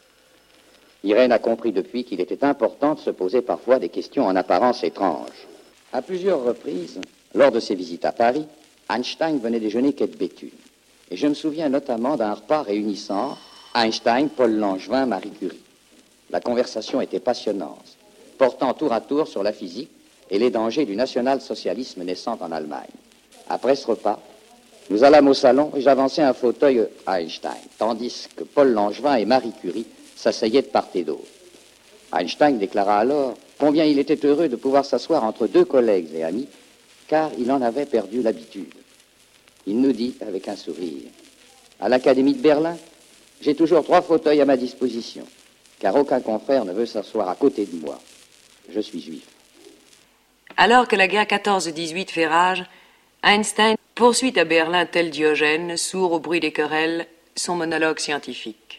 Irène a compris depuis qu'il était important de se poser parfois des questions en apparence étranges. À plusieurs reprises, lors de ses visites à Paris, Einstein venait déjeuner quai de Béthune. Et je me souviens notamment d'un repas réunissant Einstein, Paul Langevin, Marie Curie. La conversation était passionnante, portant tour à tour sur la physique et les dangers du national-socialisme naissant en Allemagne. Après ce repas, nous allâmes au salon et j'avançai un fauteuil à Einstein, tandis que Paul Langevin et Marie Curie s'asseyaient de part et d'autre. Einstein déclara alors combien il était heureux de pouvoir s'asseoir entre deux collègues et amis, car il en avait perdu l'habitude. Il nous dit avec un sourire, « À l'Académie de Berlin, j'ai toujours 3 fauteuils à ma disposition, car aucun confrère ne veut s'asseoir à côté de moi. Je suis juif. » Alors que la guerre 14-18 fait rage, Einstein poursuit à Berlin tel Diogène, sourd au bruit des querelles, son monologue scientifique.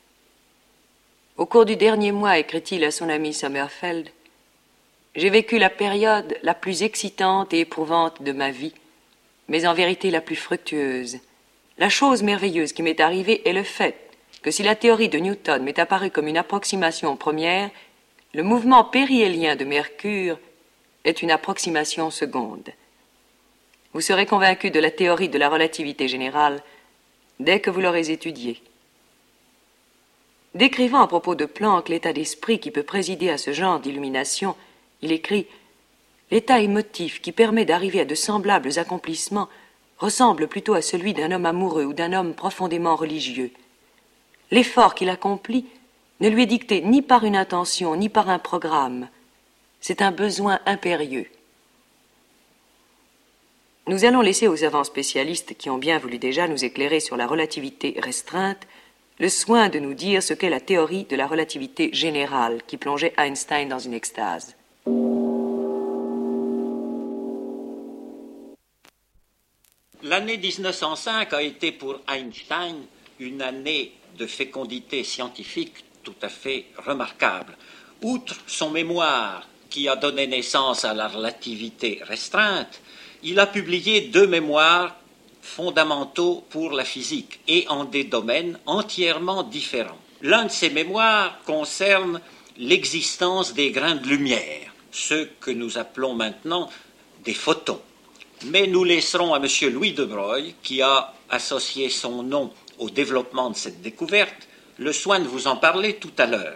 Au cours du dernier mois, écrit-il à son ami Sommerfeld, j'ai vécu la période la plus excitante et éprouvante de ma vie, mais en vérité la plus fructueuse. La chose merveilleuse qui m'est arrivée est le fait que si la théorie de Newton m'est apparue comme une approximation première, le mouvement périhélien de Mercure est une approximation seconde. Vous serez convaincu de la théorie de la relativité générale dès que vous l'aurez étudiée. Décrivant à propos de Planck l'état d'esprit qui peut présider à ce genre d'illumination, il écrit « L'état émotif qui permet d'arriver à de semblables accomplissements ressemble plutôt à celui d'un homme amoureux ou d'un homme profondément religieux. L'effort qu'il accomplit ne lui est dicté ni par une intention ni par un programme. C'est un besoin impérieux. » Nous allons laisser aux savants spécialistes qui ont bien voulu déjà nous éclairer sur la relativité restreinte le soin de nous dire ce qu'est la théorie de la relativité générale qui plongeait Einstein dans une extase. L'année 1905 a été pour Einstein une année de fécondité scientifique tout à fait remarquable. Outre son mémoire qui a donné naissance à la relativité restreinte, il a publié 2 mémoires fondamentaux pour la physique et en des domaines entièrement différents. L'un de ces mémoires concerne l'existence des grains de lumière, ceux que nous appelons maintenant des photons. Mais nous laisserons à M. Louis de Broglie, qui a associé son nom au développement de cette découverte, le soin de vous en parler tout à l'heure.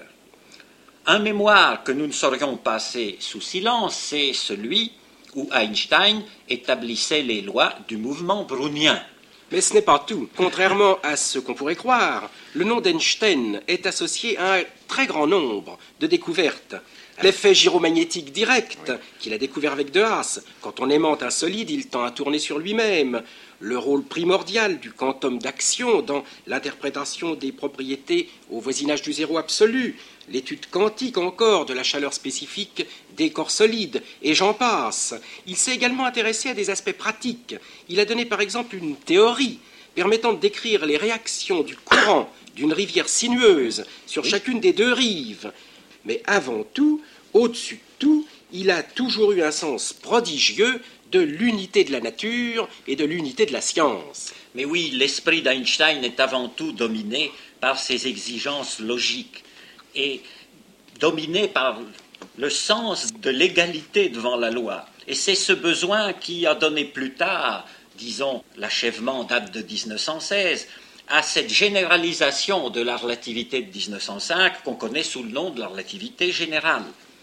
Un mémoire que nous ne saurions passer sous silence, c'est celui où Einstein établissait les lois du mouvement brownien. Mais ce n'est pas tout. Contrairement à ce qu'on pourrait croire, le nom d'Einstein est associé à un très grand nombre de découvertes. L'effet gyromagnétique direct, qu'il a découvert avec De Haas. Quand on aimante un solide, il tend à tourner sur lui-même. Le rôle primordial du quantum d'action dans l'interprétation des propriétés au voisinage du zéro absolu. L'étude quantique encore de la chaleur spécifique des corps solides, et j'en passe. Il s'est également intéressé à des aspects pratiques. Il a donné par exemple une théorie permettant de décrire les réactions du courant d'une rivière sinueuse sur chacune des 2 rives. Mais avant tout, au-dessus de tout, il a toujours eu un sens prodigieux de l'unité de la nature et de l'unité de la science. Mais oui, l'esprit d'Einstein est avant tout dominé par ses exigences logiques et dominé par le sens de l'égalité devant la loi. Et c'est ce besoin qui a donné plus tard, disons, l'achèvement date de 1916, à cette généralisation de la relativité de 1905 qu'on connaît sous le nom de la relativité générale.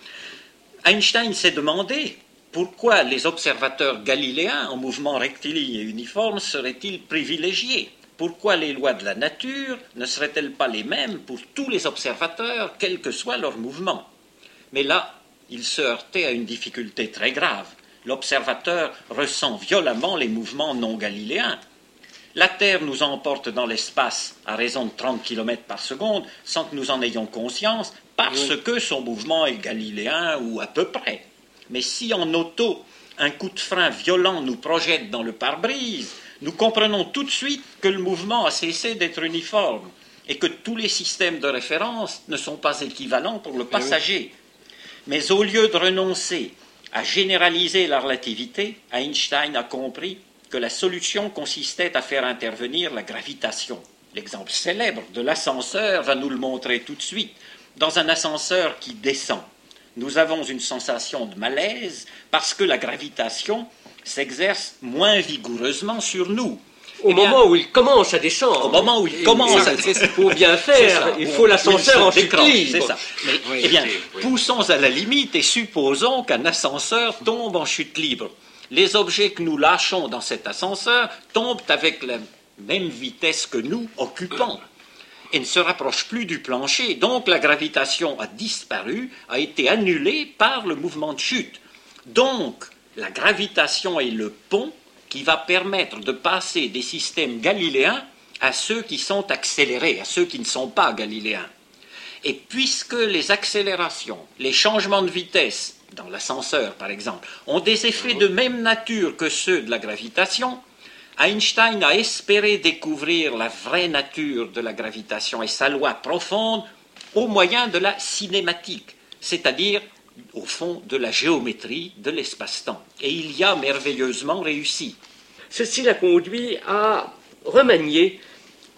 Einstein s'est demandé pourquoi les observateurs galiléens en mouvement rectiligne et uniforme seraient-ils privilégiés? Pourquoi les lois de la nature ne seraient-elles pas les mêmes pour tous les observateurs, quel que soit leur mouvement? Mais là, il se heurtait à une difficulté très grave. L'observateur ressent violemment les mouvements non galiléens. La Terre nous emporte dans l'espace à raison de 30 km par seconde sans que nous en ayons conscience parce que son mouvement est galiléen ou à peu près. Mais si en auto, un coup de frein violent nous projette dans le pare-brise, nous comprenons tout de suite que le mouvement a cessé d'être uniforme et que tous les systèmes de référence ne sont pas équivalents pour le passager. Mais au lieu de renoncer à généraliser la relativité, Einstein a compris que la solution consistait à faire intervenir la gravitation. L'exemple célèbre de l'ascenseur va nous le montrer tout de suite. Dans un ascenseur qui descend, nous avons une sensation de malaise parce que la gravitation s'exerce moins vigoureusement sur nous. Au moment où il commence à descendre. Au moment où il commence à descendre. Pour bien faire, il faut l'ascenseur en chute libre. C'est ça. Mais, eh bien, poussons à la limite et supposons qu'un ascenseur tombe en chute libre. Les objets que nous lâchons dans cet ascenseur tombent avec la même vitesse que nous occupons et ne se rapprochent plus du plancher. Donc la gravitation a disparu, a été annulée par le mouvement de chute. Donc la gravitation est le pont qui va permettre de passer des systèmes galiléens à ceux qui sont accélérés, à ceux qui ne sont pas galiléens. Et puisque les accélérations, les changements de vitesse, dans l'ascenseur par exemple, ont des effets de même nature que ceux de la gravitation, Einstein a espéré découvrir la vraie nature de la gravitation et sa loi profonde au moyen de la cinématique, c'est-à-dire au fond de la géométrie de l'espace-temps. Et il y a merveilleusement réussi. Ceci l'a conduit à remanier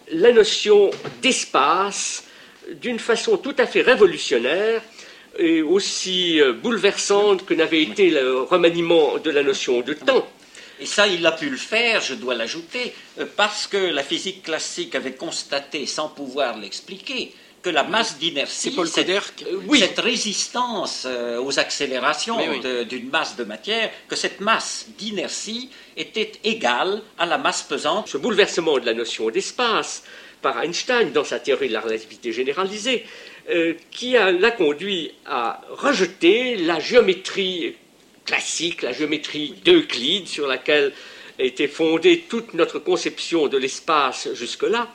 la notion d'espace d'une façon tout à fait révolutionnaire et aussi bouleversante que n'avait été le remaniement de la notion de temps. Et ça, il a pu le faire, je dois l'ajouter, parce que la physique classique avait constaté, sans pouvoir l'expliquer, que la masse d'inertie, cette résistance aux accélérations d'une masse de matière, que cette masse d'inertie était égale à la masse pesante. Ce bouleversement de la notion d'espace par Einstein dans sa théorie de la relativité généralisée, qui l'a conduit à rejeter la géométrie classique, la géométrie d'Euclide, sur laquelle était fondée toute notre conception de l'espace jusque-là,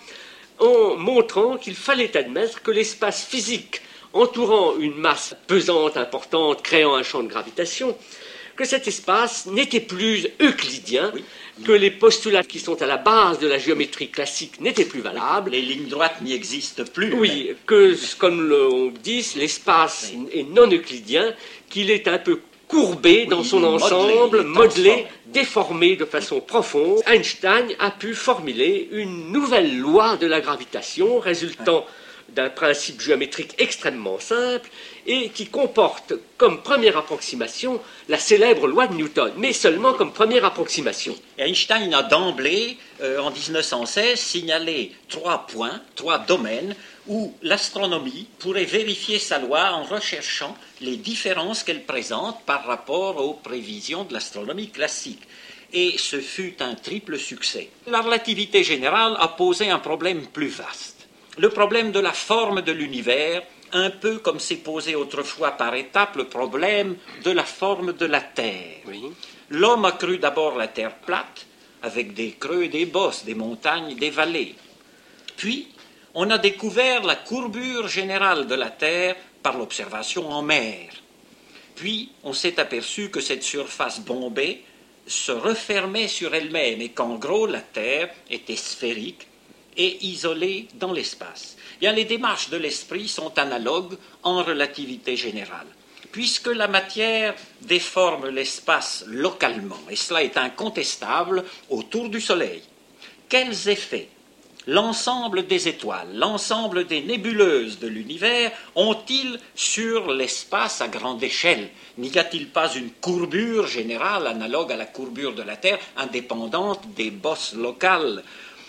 en montrant qu'il fallait admettre que l'espace physique entourant une masse pesante, importante, créant un champ de gravitation, que cet espace n'était plus euclidien, que les postulats qui sont à la base de la géométrie classique n'étaient plus valables. Les lignes droites n'y existent plus. Oui, que, comme on dit, l'espace est non euclidien, qu'il est un peu courbé dans son ensemble, modelé, déformé de façon profonde. Einstein a pu formuler une nouvelle loi de la gravitation résultant d'un principe géométrique extrêmement simple et qui comporte comme première approximation la célèbre loi de Newton, mais seulement comme première approximation. Et Einstein a d'emblée, en 1916, signalé 3 points, 3 domaines où l'astronomie pourrait vérifier sa loi en recherchant les différences qu'elle présente par rapport aux prévisions de l'astronomie classique. Et ce fut un triple succès. La relativité générale a posé un problème plus vaste. Le problème de la forme de l'univers, un peu comme s'est posé autrefois par étapes le problème de la forme de la Terre. Oui. L'homme a cru d'abord la Terre plate, avec des creux et des bosses, des montagnes et des vallées. Puis, on a découvert la courbure générale de la Terre par l'observation en mer. Puis, on s'est aperçu que cette surface bombée se refermait sur elle-même et qu'en gros, la Terre était sphérique et isolée dans l'espace. Bien, les démarches de l'esprit sont analogues en relativité générale, puisque la matière déforme l'espace localement, et cela est incontestable autour du Soleil. Quels effets l'ensemble des étoiles, l'ensemble des nébuleuses de l'univers ont-ils sur l'espace à grande échelle? N'y a-t-il pas une courbure générale analogue à la courbure de la Terre, indépendante des bosses locales?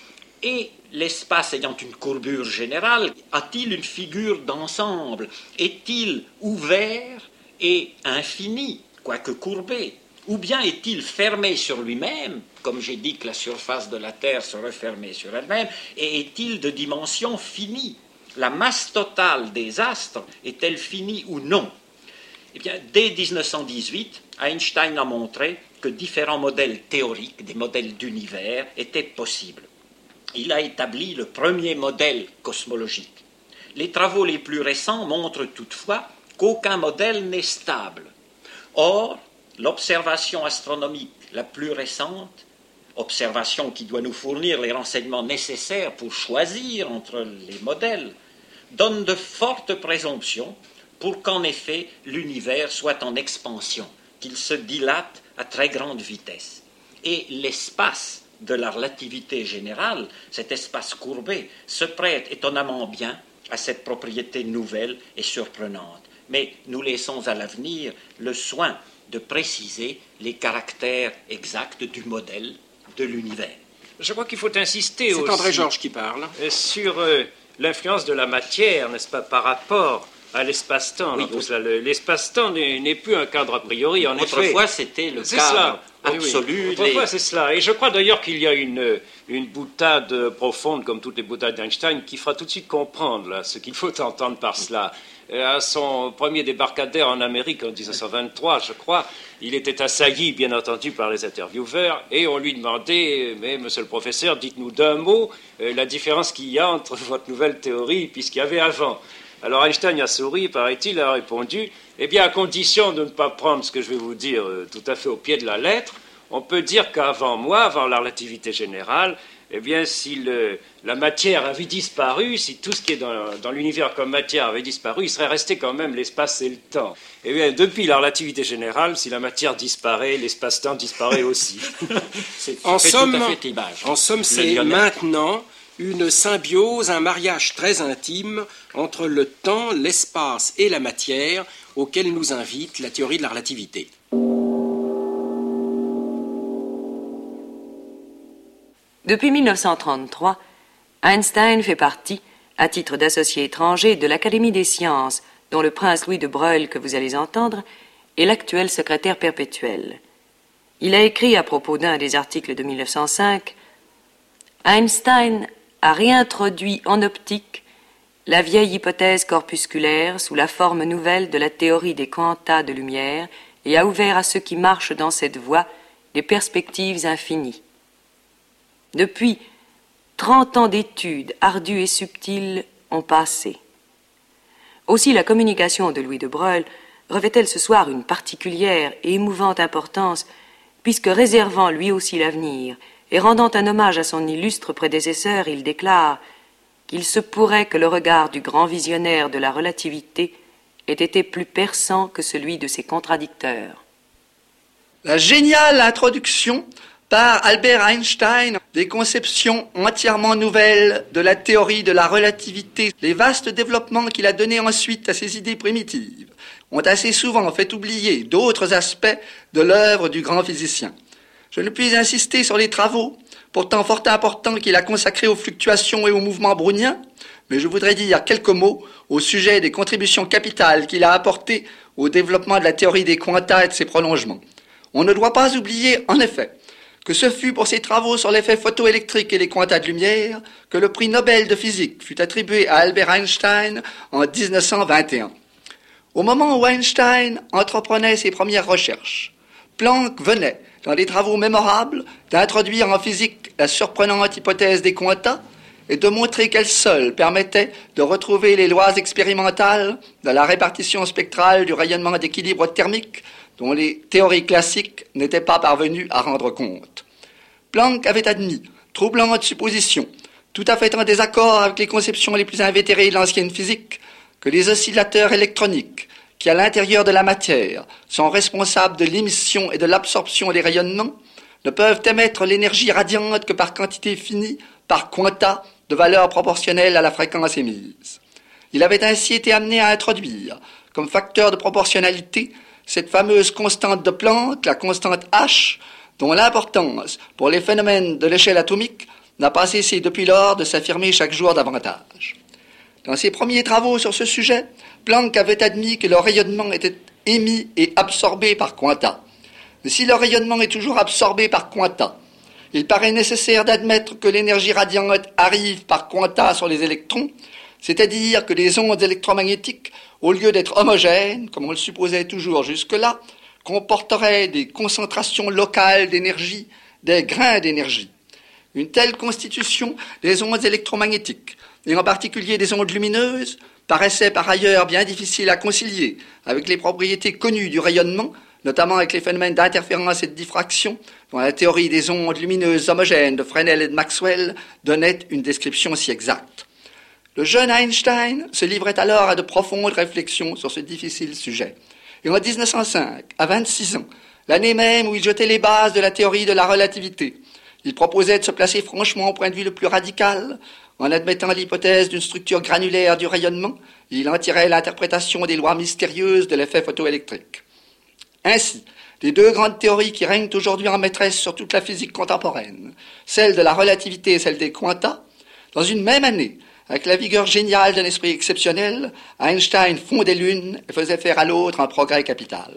Et l'espace ayant une courbure générale, a-t-il une figure d'ensemble? Est-il ouvert et infini, quoique courbé? Ou bien est-il fermé sur lui-même, comme j'ai dit que la surface de la Terre se refermait sur elle-même, et est-il de dimension finie? La masse totale des astres est-elle finie ou non? Eh bien, dès 1918, Einstein a montré que différents modèles théoriques, des modèles d'univers, étaient possibles. Il a établi le premier modèle cosmologique. Les travaux les plus récents montrent toutefois qu'aucun modèle n'est stable. Or, l'observation astronomique la plus récente, observation qui doit nous fournir les renseignements nécessaires pour choisir entre les modèles, donne de fortes présomptions pour qu'en effet l'univers soit en expansion, qu'il se dilate à très grande vitesse. Et l'espace de la relativité générale, cet espace courbé, se prête étonnamment bien à cette propriété nouvelle et surprenante. Mais nous laissons à l'avenir le soin de préciser les caractères exacts du modèle de l'univers. Je crois qu'il faut insister aussi... C'est André Georges qui parle. ...sur l'influence de la matière, n'est-ce pas, par rapport à l'espace-temps. Oui, l'espace-temps n'est plus un cadre a priori, en effet. Autrefois, c'était le cadre absolu. Oui. Autrefois, c'est cela. Et je crois d'ailleurs qu'il y a une boutade profonde, comme toutes les boutades d'Einstein, qui fera tout de suite comprendre là, ce qu'il faut entendre par cela. À son premier débarcadère en Amérique en 1923, je crois, il était assailli, bien entendu, par les intervieweurs, et on lui demandait, mais monsieur le professeur, dites-nous d'un mot la différence qu'il y a entre votre nouvelle théorie et ce qu'il y avait avant. Alors Einstein a souri, paraît-il, a répondu, eh bien, à condition de ne pas prendre ce que je vais vous dire tout à fait au pied de la lettre, on peut dire qu'avant moi, avant la relativité générale, eh bien, si la matière avait disparu, si tout ce qui est dans l'univers comme matière avait disparu, il serait resté quand même l'espace et le temps. Eh bien, depuis la relativité générale, si la matière disparaît, l'espace-temps disparaît aussi. En somme, c'est maintenant une symbiose, un mariage très intime entre le temps, l'espace et la matière auquel nous invite la théorie de la relativité. Depuis 1933, Einstein fait partie, à titre d'associé étranger, de l'Académie des sciences, dont le prince Louis de Broglie, que vous allez entendre, est l'actuel secrétaire perpétuel. Il a écrit à propos d'un des articles de 1905 « Einstein a réintroduit en optique la vieille hypothèse corpusculaire sous la forme nouvelle de la théorie des quanta de lumière et a ouvert à ceux qui marchent dans cette voie des perspectives infinies. Depuis, 30 ans d'études ardues et subtiles ont passé. Aussi la communication de Louis de Broglie revêt-elle ce soir une particulière et émouvante importance, puisque réservant lui aussi l'avenir et rendant un hommage à son illustre prédécesseur, il déclare qu'il se pourrait que le regard du grand visionnaire de la relativité ait été plus perçant que celui de ses contradicteurs. La géniale introduction par Albert Einstein des conceptions entièrement nouvelles de la théorie de la relativité, les vastes développements qu'il a donnés ensuite à ses idées primitives, ont assez souvent fait oublier d'autres aspects de l'œuvre du grand physicien. Je ne puis insister sur les travaux, pourtant fort importants, qu'il a consacrés aux fluctuations et aux mouvements browniens, mais je voudrais dire quelques mots au sujet des contributions capitales qu'il a apportées au développement de la théorie des quanta et de ses prolongements. On ne doit pas oublier, en effet, que ce fut pour ses travaux sur l'effet photoélectrique et les quantas de lumière que le prix Nobel de physique fut attribué à Albert Einstein en 1921. Au moment où Einstein entreprenait ses premières recherches, Planck venait, dans des travaux mémorables, d'introduire en physique la surprenante hypothèse des quantas et de montrer qu'elle seule permettait de retrouver les lois expérimentales de la répartition spectrale du rayonnement d'équilibre thermique dont les théories classiques n'étaient pas parvenues à rendre compte. Planck avait admis, troublante supposition, tout à fait en désaccord avec les conceptions les plus invétérées de l'ancienne physique, que les oscillateurs électroniques, qui à l'intérieur de la matière sont responsables de l'émission et de l'absorption des rayonnements, ne peuvent émettre l'énergie radiante que par quantité finie, par quanta, de valeur proportionnelle à la fréquence émise. Il avait ainsi été amené à introduire, comme facteur de proportionnalité, cette fameuse constante de Planck, la constante H, dont l'importance pour les phénomènes de l'échelle atomique n'a pas cessé depuis lors de s'affirmer chaque jour davantage. Dans ses premiers travaux sur ce sujet, Planck avait admis que le rayonnement était émis et absorbé par quanta. Mais si le rayonnement est toujours absorbé par quanta, il paraît nécessaire d'admettre que l'énergie radiante arrive par quanta sur les électrons, c'est-à-dire que les ondes électromagnétiques, au lieu d'être homogènes, comme on le supposait toujours jusque-là, comporteraient des concentrations locales d'énergie, des grains d'énergie. Une telle constitution des ondes électromagnétiques, et en particulier des ondes lumineuses, paraissait par ailleurs bien difficile à concilier avec les propriétés connues du rayonnement, notamment avec les phénomènes d'interférence et de diffraction, dont la théorie des ondes lumineuses homogènes de Fresnel et de Maxwell donnait une description si exacte. Le jeune Einstein se livrait alors à de profondes réflexions sur ce difficile sujet. Et en 1905, à 26 ans, l'année même où il jetait les bases de la théorie de la relativité, il proposait de se placer franchement au point de vue le plus radical, en admettant l'hypothèse d'une structure granulaire du rayonnement, il en tirait l'interprétation des lois mystérieuses de l'effet photoélectrique. Ainsi, les deux grandes théories qui règnent aujourd'hui en maîtresse sur toute la physique contemporaine, celle de la relativité et celle des quantas, dans une même année, avec la vigueur géniale d'un esprit exceptionnel, Einstein fondait l'une et faisait faire à l'autre un progrès capital.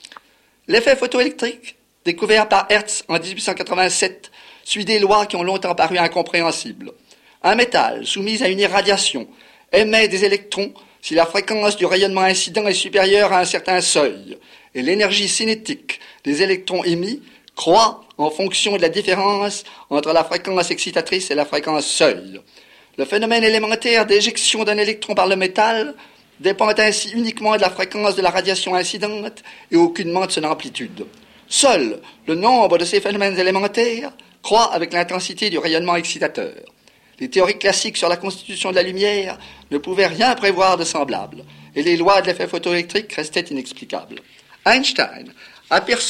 L'effet photoélectrique, découvert par Hertz en 1887, suit des lois qui ont longtemps paru incompréhensibles. Un métal soumis à une irradiation émet des électrons si la fréquence du rayonnement incident est supérieure à un certain seuil, et l'énergie cinétique des électrons émis croît en fonction de la différence entre la fréquence excitatrice et la fréquence seuil. Le phénomène élémentaire d'éjection d'un électron par le métal dépend ainsi uniquement de la fréquence de la radiation incidente et aucunement de son amplitude. Seul le nombre de ces phénomènes élémentaires croît avec l'intensité du rayonnement excitateur. Les théories classiques sur la constitution de la lumière ne pouvaient rien prévoir de semblable, et les lois de l'effet photoélectrique restaient inexplicables. Einstein aperçoit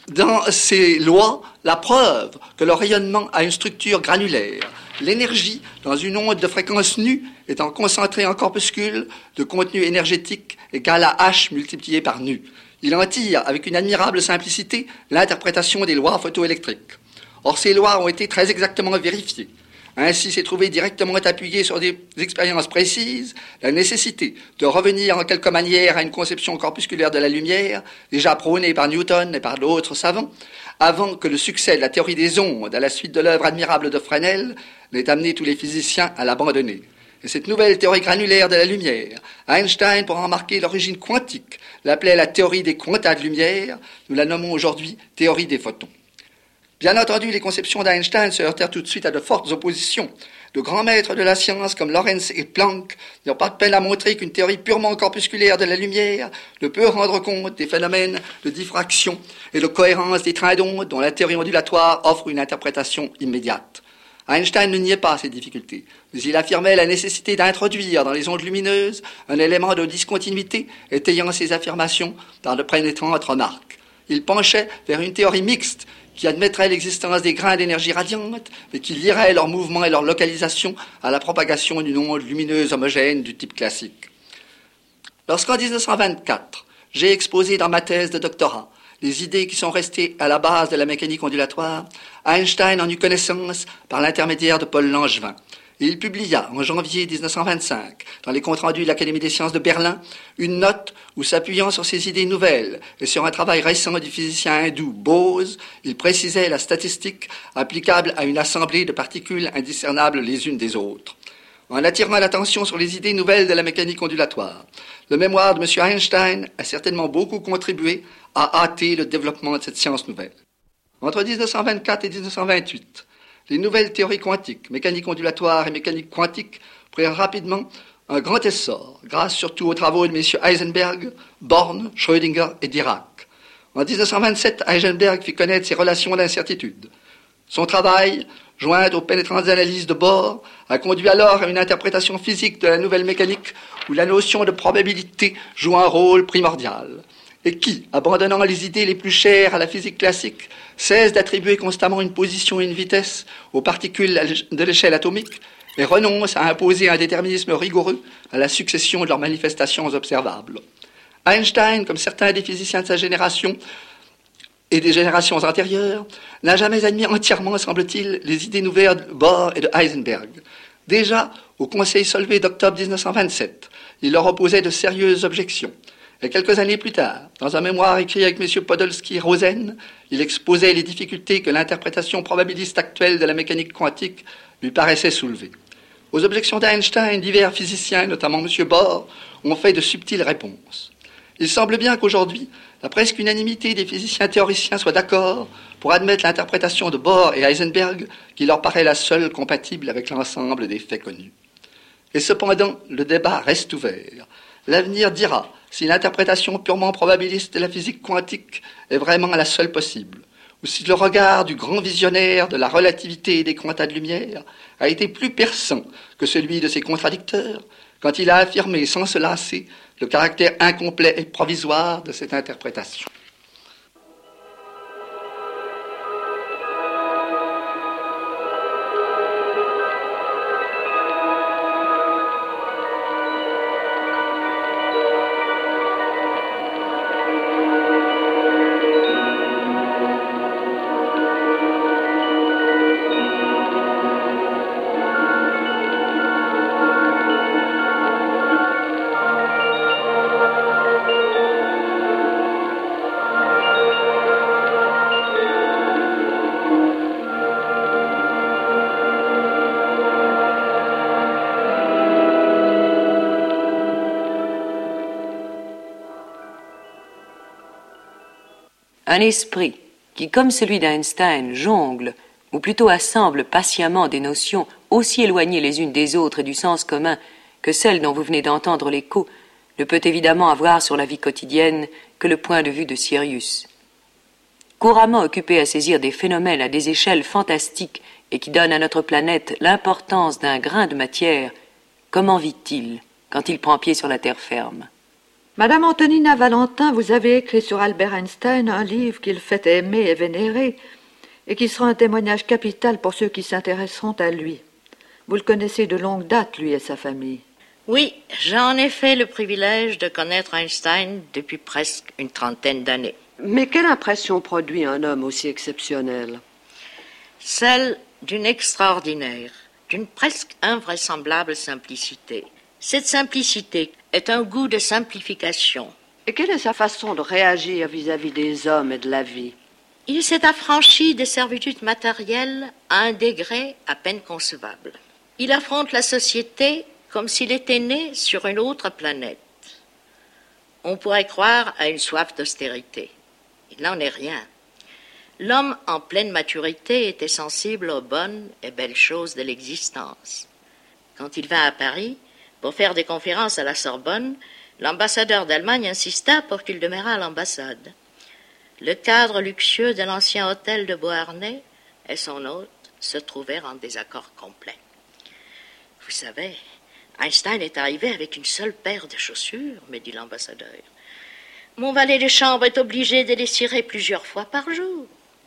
dans ces lois la preuve que le rayonnement a une structure granulaire. L'énergie, dans une onde de fréquence nue, étant concentrée en corpuscules de contenu énergétique égal à H multiplié par nu. Il en tire, avec une admirable simplicité, l'interprétation des lois photoélectriques. Or, ces lois ont été très exactement vérifiées. Ainsi s'est trouvé directement appuyé sur des expériences précises la nécessité de revenir en quelque manière à une conception corpusculaire de la lumière, déjà prônée par Newton et par d'autres savants, avant que le succès de la théorie des ondes, à la suite de l'œuvre admirable de Fresnel, n'ait amené tous les physiciens à l'abandonner. Et cette nouvelle théorie granulaire de la lumière, Einstein, pour en marquer l'origine quantique, l'appelait la théorie des quantas de lumière, nous la nommons aujourd'hui théorie des photons. Bien entendu, les conceptions d'Einstein se heurtèrent tout de suite à de fortes oppositions. De grands maîtres de la science comme Lorentz et Planck n'ont pas de peine à montrer qu'une théorie purement corpusculaire de la lumière ne peut rendre compte des phénomènes de diffraction et de cohérence des trains d'ondes dont la théorie ondulatoire offre une interprétation immédiate. Einstein ne niait pas ces difficultés, mais il affirmait la nécessité d'introduire dans les ondes lumineuses un élément de discontinuité étayant ses affirmations par de pénétrantes remarques. Il penchait vers une théorie mixte qui admettrait l'existence des grains d'énergie radiante, mais qui lierait leur mouvement et leur localisation à la propagation d'une onde lumineuse homogène du type classique. Lorsqu'en 1924, j'ai exposé dans ma thèse de doctorat les idées qui sont restées à la base de la mécanique ondulatoire, Einstein en eut connaissance par l'intermédiaire de Paul Langevin. Et il publia en janvier 1925, dans les comptes rendus de l'Académie des sciences de Berlin, une note où, s'appuyant sur ces idées nouvelles et sur un travail récent du physicien hindou Bose, il précisait la statistique applicable à une assemblée de particules indiscernables les unes des autres. En attirant l'attention sur les idées nouvelles de la mécanique ondulatoire, le mémoire de M. Einstein a certainement beaucoup contribué à hâter le développement de cette science nouvelle. Entre 1924 et 1928, les nouvelles théories quantiques, mécanique ondulatoire et mécanique quantique, prirent rapidement un grand essor, grâce surtout aux travaux de messieurs Heisenberg, Born, Schrödinger et Dirac. En 1927, Heisenberg fit connaître ses relations d'incertitude. Son travail, joint aux pénétrantes analyses de Bohr, a conduit alors à une interprétation physique de la nouvelle mécanique où la notion de probabilité joue un rôle primordial, et qui, abandonnant les idées les plus chères à la physique classique, cesse d'attribuer constamment une position et une vitesse aux particules de l'échelle atomique et renonce à imposer un déterminisme rigoureux à la succession de leurs manifestations observables. Einstein, comme certains des physiciens de sa génération et des générations antérieures, n'a jamais admis entièrement, semble-t-il, les idées nouvelles de Bohr et de Heisenberg. Déjà, au Conseil Solvay d'octobre 1927, il leur opposait de sérieuses objections. Et quelques années plus tard, dans un mémoire écrit avec M. Podolsky et Rosen, il exposait les difficultés que l'interprétation probabiliste actuelle de la mécanique quantique lui paraissait soulever. Aux objections d'Einstein, divers physiciens, notamment M. Bohr, ont fait de subtiles réponses. Il semble bien qu'aujourd'hui, la presque unanimité des physiciens théoriciens soit d'accord pour admettre l'interprétation de Bohr et Heisenberg qui leur paraît la seule compatible avec l'ensemble des faits connus. Et cependant, le débat reste ouvert. L'avenir dira si l'interprétation purement probabiliste de la physique quantique est vraiment la seule possible, ou si le regard du grand visionnaire de la relativité et des quantas de lumière a été plus perçant que celui de ses contradicteurs quand il a affirmé sans se lasser le caractère incomplet et provisoire de cette interprétation. Un esprit qui, comme celui d'Einstein, jongle, ou plutôt assemble patiemment des notions aussi éloignées les unes des autres et du sens commun que celles dont vous venez d'entendre l'écho, ne peut évidemment avoir sur la vie quotidienne que le point de vue de Sirius. Couramment occupé à saisir des phénomènes à des échelles fantastiques et qui donnent à notre planète l'importance d'un grain de matière, comment vit-il quand il prend pied sur la terre ferme ? Madame Antonina Valentin, vous avez écrit sur Albert Einstein un livre qu'il fait aimer et vénérer et qui sera un témoignage capital pour ceux qui s'intéresseront à lui. Vous le connaissez de longue date, lui et sa famille. Oui, j'en ai fait le privilège de connaître Einstein depuis presque une trentaine d'années. Mais quelle impression produit un homme aussi exceptionnel? Celle d'une extraordinaire, d'une presque invraisemblable simplicité. Cette simplicité est un goût de simplification. Et quelle est sa façon de réagir vis-à-vis des hommes et de la vie? Il s'est affranchi des servitudes matérielles à un degré à peine concevable. Il affronte la société comme s'il était né sur une autre planète. On pourrait croire à une soif d'austérité. Il n'en est rien. L'homme en pleine maturité était sensible aux bonnes et belles choses de l'existence. Quand il vint à Paris, pour faire des conférences à la Sorbonne, l'ambassadeur d'Allemagne insista pour qu'il demeurât à l'ambassade. Le cadre luxueux de l'ancien hôtel de Beauharnais et son hôte se trouvèrent en désaccord complet. Vous savez, Einstein est arrivé avec une seule paire de chaussures, me dit l'ambassadeur. Mon valet de chambre est obligé de les cirer plusieurs fois par jour.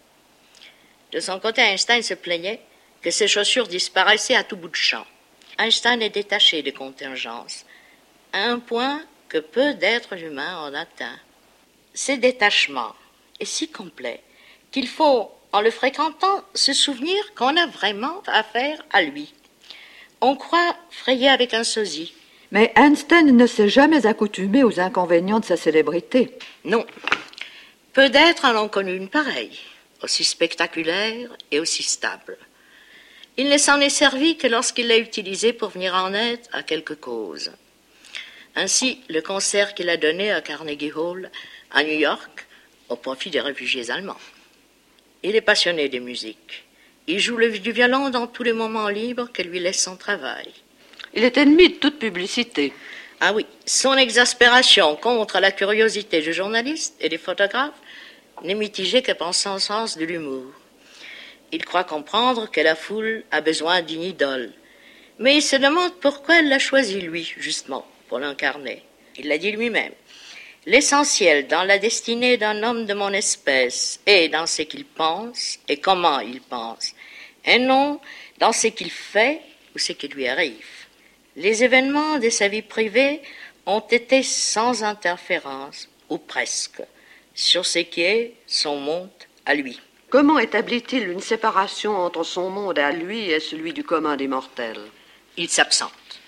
De son côté, Einstein se plaignait que ses chaussures disparaissaient à tout bout de champ. Einstein est détaché des contingences, à un point que peu d'êtres humains en atteint. Ce détachement est si complet qu'il faut, en le fréquentant, se souvenir qu'on a vraiment affaire à lui. On croit frayer avec un sosie. Mais Einstein ne s'est jamais accoutumé aux inconvénients de sa célébrité. Non. Peu d'êtres en ont connu une pareille, aussi spectaculaire et aussi stable. Il ne s'en est servi que lorsqu'il l'a utilisé pour venir en aide à quelque cause. Ainsi, le concert qu'il a donné à Carnegie Hall, à New York, au profit des réfugiés allemands. Il est passionné de musique. Il joue du violon dans tous les moments libres que lui laisse son travail. Il est ennemi de toute publicité. Ah oui, son exaspération contre la curiosité des journalistes et des photographes n'est mitigée que par son sens de l'humour. Il croit comprendre que la foule a besoin d'une idole. Mais il se demande pourquoi elle l'a choisi, lui, justement, pour l'incarner. Il l'a dit lui-même. L'essentiel dans la destinée d'un homme de mon espèce est dans ce qu'il pense et comment il pense, et non dans ce qu'il fait ou ce qui lui arrive. Les événements de sa vie privée ont été sans interférence, ou presque, sur ce qui est son monde à lui. Comment établit-il une séparation entre son monde à lui et celui du commun des mortels? Il s'absente.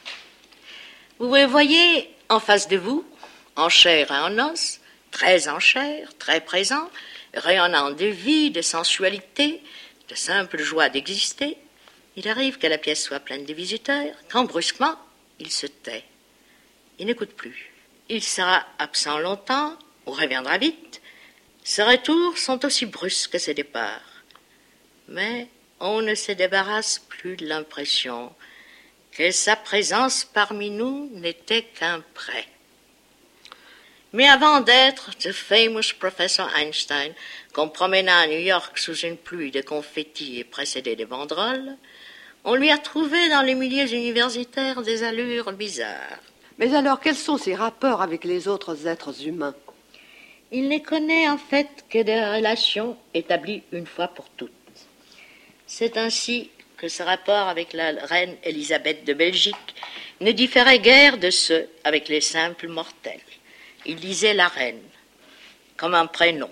Vous le voyez en face de vous, en chair et en os, très en chair, très présent, rayonnant de vie, de sensualité, de simple joie d'exister. Il arrive que la pièce soit pleine de visiteurs, quand brusquement, il se tait. Il n'écoute plus. Il sera absent longtemps, ou reviendra vite. Ses retours sont aussi brusques que ses départs. Mais on ne se débarrasse plus de l'impression que sa présence parmi nous n'était qu'un prêt. Mais avant d'être the famous Professor Einstein, qu'on promena à New York sous une pluie de confettis et précédé de banderoles, on lui a trouvé dans les milieux universitaires des allures bizarres. Mais alors, quels sont ses rapports avec les autres êtres humains? Il ne connaît en fait que des relations établies une fois pour toutes. C'est ainsi que ce rapport avec la reine Élisabeth de Belgique ne différait guère de ceux avec les simples mortels. Il disait la reine, comme un prénom.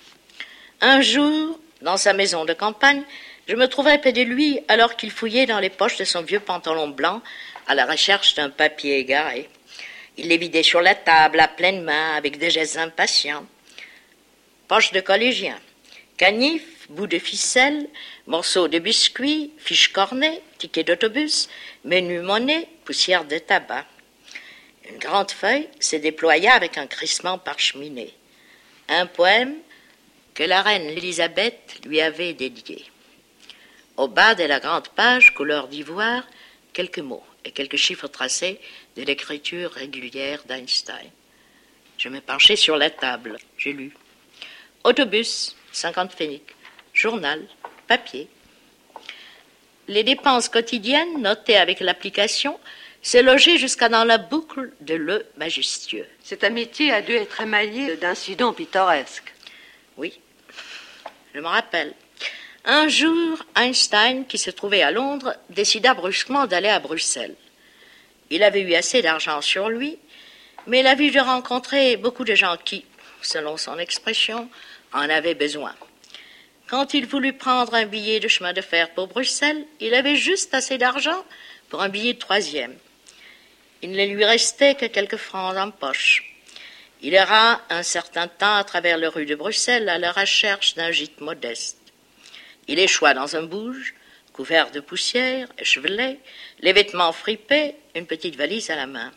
Un jour, dans sa maison de campagne, je me trouvais près de lui alors qu'il fouillait dans les poches de son vieux pantalon blanc à la recherche d'un papier égaré. Il les vidait sur la table à pleine main avec des gestes impatients. Poche de collégien, canif, bout de ficelle, morceaux de biscuits, fiches cornées, tickets d'autobus, menu monnaie, poussière de tabac. Une grande feuille se déploya avec un crissement parcheminé. Un poème que la reine Élisabeth lui avait dédié. Au bas de la grande page, couleur d'ivoire, quelques mots et quelques chiffres tracés de l'écriture régulière d'Einstein. Je me penchai sur la table. J'ai lu. Autobus, 50 pfennig. Journal, papier. Les dépenses quotidiennes, notées avec l'application, s'est logé jusqu'à dans la boucle de Le Majestueux. Cette amitié a dû être émaillée d'incidents pittoresques. Oui, je me rappelle. Un jour, Einstein, qui se trouvait à Londres, décida brusquement d'aller à Bruxelles. Il avait eu assez d'argent sur lui, mais il avait dû rencontrer beaucoup de gens qui, selon son expression, en avaient besoin. Quand il voulut prendre un billet de chemin de fer pour Bruxelles, il avait juste assez d'argent pour un billet de 3e. Il ne lui restait que quelques francs en poche. Il erra un certain temps à travers les rues de Bruxelles à la recherche d'un gîte modeste. Il échoua dans un bouge, couvert de poussière, échevelé, les vêtements fripés, une petite valise à la main.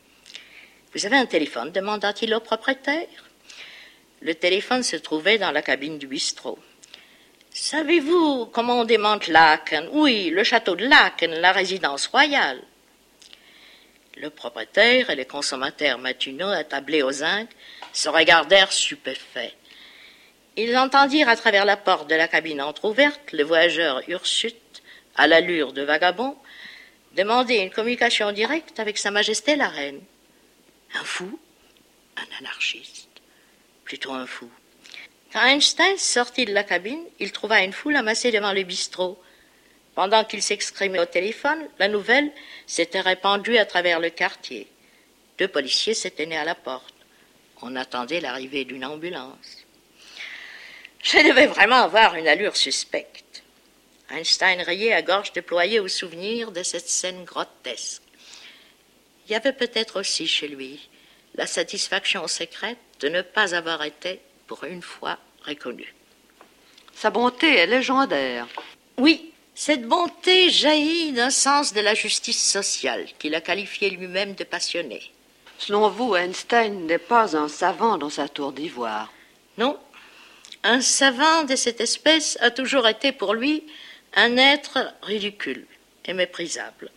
« Vous avez un téléphone » demanda-t-il au propriétaire. Le téléphone se trouvait dans la cabine du bistrot. « Savez-vous comment on démonte Laeken ? Oui, le château de Laeken, la résidence royale. » Le propriétaire et les consommateurs matinaux attablés au zinc se regardèrent stupéfaits. Ils entendirent à travers la porte de la cabine entr'ouverte le voyageur hirsute, à l'allure de vagabond, demander une communication directe avec Sa Majesté la Reine. Un fou? Un anarchiste? Plutôt un fou. Quand Einstein sortit de la cabine, il trouva une foule amassée devant le bistrot. Pendant qu'il s'exprimait au téléphone, la nouvelle s'était répandue à travers le quartier. 2 policiers s'étaient nés à la porte. On attendait l'arrivée d'une ambulance. Je devais vraiment avoir une allure suspecte. Einstein riait à gorge déployée au souvenir de cette scène grotesque. Il y avait peut-être aussi chez lui la satisfaction secrète de ne pas avoir été, pour une fois, reconnu. Sa bonté est légendaire. Oui, cette bonté jaillit d'un sens de la justice sociale qu'il a qualifié lui-même de passionné. Selon vous, Einstein n'est pas un savant dans sa tour d'ivoire. Non. Un savant de cette espèce a toujours été pour lui un être ridicule et méprisable.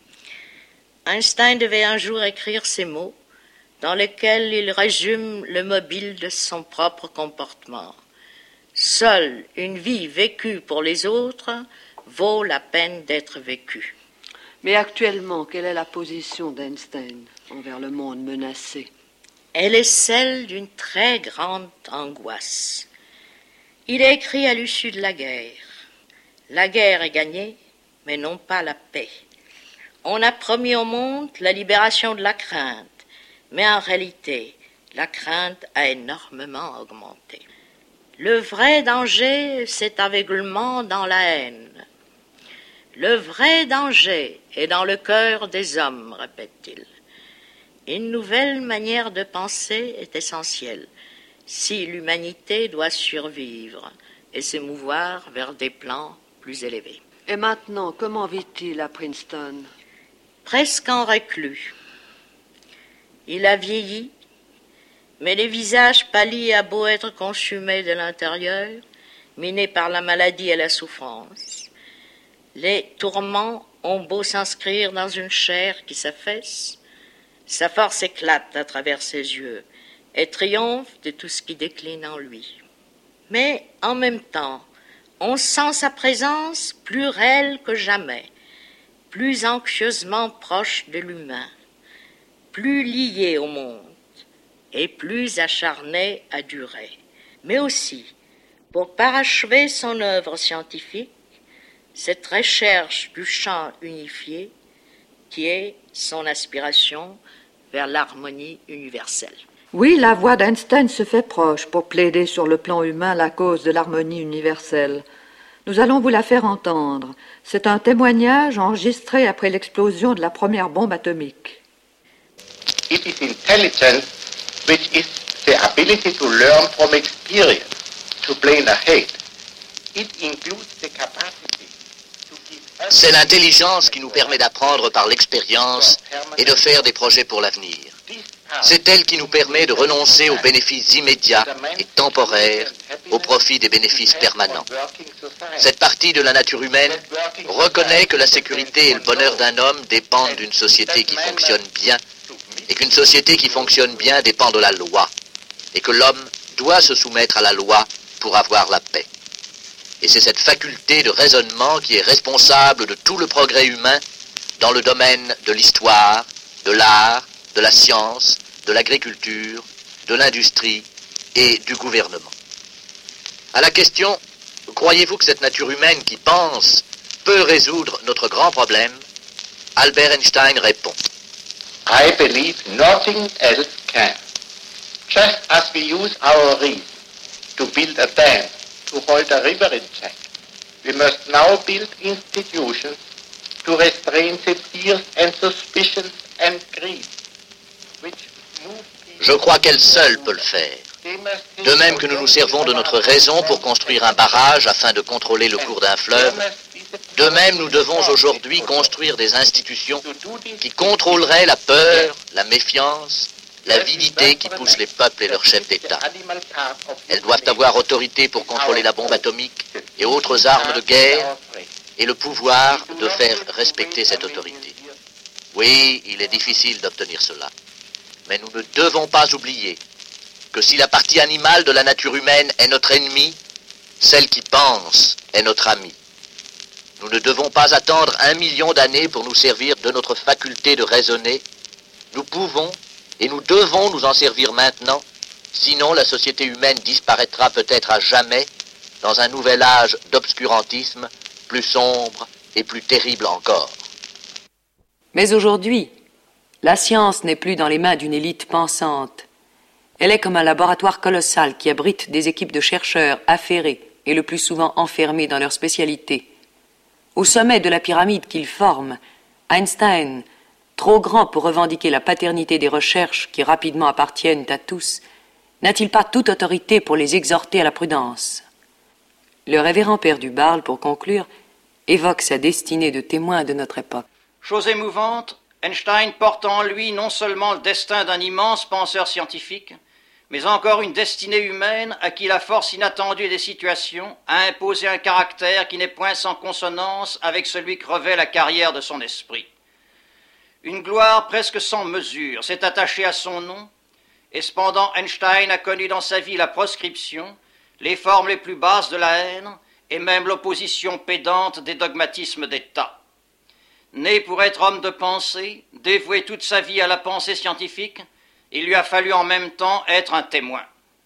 Einstein devait un jour écrire ces mots dans lesquels il résume le mobile de son propre comportement. Seule une vie vécue pour les autres vaut la peine d'être vécue. Mais actuellement, quelle est la position d'Einstein envers le monde menacé? Elle est celle d'une très grande angoisse. Il a écrit à l'issue de la guerre. La guerre est gagnée, mais non pas la paix. On a promis au monde la libération de la crainte, mais en réalité, la crainte a énormément augmenté. Le vrai danger, c'est aveuglement dans la haine. Le vrai danger est dans le cœur des hommes, répète-t-il. Une nouvelle manière de penser est essentielle si l'humanité doit survivre et se mouvoir vers des plans plus élevés. Et maintenant, comment vit-il à Princeton? Presque en reclus. Il a vieilli, mais le visage pâli a beau être consumé de l'intérieur, miné par la maladie et la souffrance. Les tourments ont beau s'inscrire dans une chair qui s'affaisse, sa force éclate à travers ses yeux et triomphe de tout ce qui décline en lui. Mais en même temps, on sent sa présence plus réelle que jamais, plus anxieusement proche de l'humain, plus lié au monde et plus acharné à durer. Mais aussi, pour parachever son œuvre scientifique, cette recherche du champ unifié qui est son aspiration vers l'harmonie universelle. Oui, la voix d'Einstein se fait proche pour plaider sur le plan humain la cause de l'harmonie universelle. Nous allons vous la faire entendre. C'est un témoignage enregistré après l'explosion de la première bombe atomique. It is intelligence which is the ability to learn from experience, to plan ahead. It includes the capacity to give us... C'est l'intelligence qui nous permet d'apprendre par l'expérience et de faire des projets pour l'avenir. C'est elle qui nous permet de renoncer aux bénéfices immédiats et temporaires au profit des bénéfices permanents. Cette partie de la nature humaine reconnaît que la sécurité et le bonheur d'un homme dépendent d'une société qui fonctionne bien et qu'une société qui fonctionne bien dépend de la loi et que l'homme doit se soumettre à la loi pour avoir la paix. Et c'est cette faculté de raisonnement qui est responsable de tout le progrès humain dans le domaine de l'histoire, de l'art, de la science, de l'agriculture, de l'industrie et du gouvernement. À la question « Croyez-vous que cette nature humaine qui pense peut résoudre notre grand problème ?» Albert Einstein répond « I believe nothing else can. Just as we use our reason to build a dam to hold a river in check, we must now build institutions to restrain the fears and suspicions and greed which move people. Je crois qu'elle seule peut le faire. De même que nous nous servons de notre raison pour construire un barrage afin de contrôler le cours d'un fleuve, de même nous devons aujourd'hui construire des institutions qui contrôleraient la peur, la méfiance, l'avidité qui pousse les peuples et leurs chefs d'État. Elles doivent avoir autorité pour contrôler la bombe atomique et autres armes de guerre et le pouvoir de faire respecter cette autorité. Oui, il est difficile d'obtenir cela, mais nous ne devons pas oublier que si la partie animale de la nature humaine est notre ennemi, celle qui pense est notre ami. Nous ne devons pas attendre 1 million d'années pour nous servir de notre faculté de raisonner. Nous pouvons et nous devons nous en servir maintenant, sinon la société humaine disparaîtra peut-être à jamais dans un nouvel âge d'obscurantisme plus sombre et plus terrible encore. Mais aujourd'hui, la science n'est plus dans les mains d'une élite pensante. Elle est comme un laboratoire colossal qui abrite des équipes de chercheurs affairés et le plus souvent enfermés dans leur spécialité. Au sommet de la pyramide qu'ils forment, Einstein, trop grand pour revendiquer la paternité des recherches qui rapidement appartiennent à tous, n'a-t-il pas toute autorité pour les exhorter à la prudence? Le révérend père Dubarle, pour conclure, évoque sa destinée de témoin de notre époque. Chose émouvante, Einstein porte en lui non seulement le destin d'un immense penseur scientifique, mais encore une destinée humaine à qui la force inattendue des situations a imposé un caractère qui n'est point sans consonance avec celui que revêt la carrière de son esprit. Une gloire presque sans mesure s'est attachée à son nom, et cependant Einstein a connu dans sa vie la proscription, les formes les plus basses de la haine, et même l'opposition pédante des dogmatismes d'État. Né pour être homme de pensée, dévoué toute sa vie à la pensée scientifique, il lui a fallu en même temps être un témoin.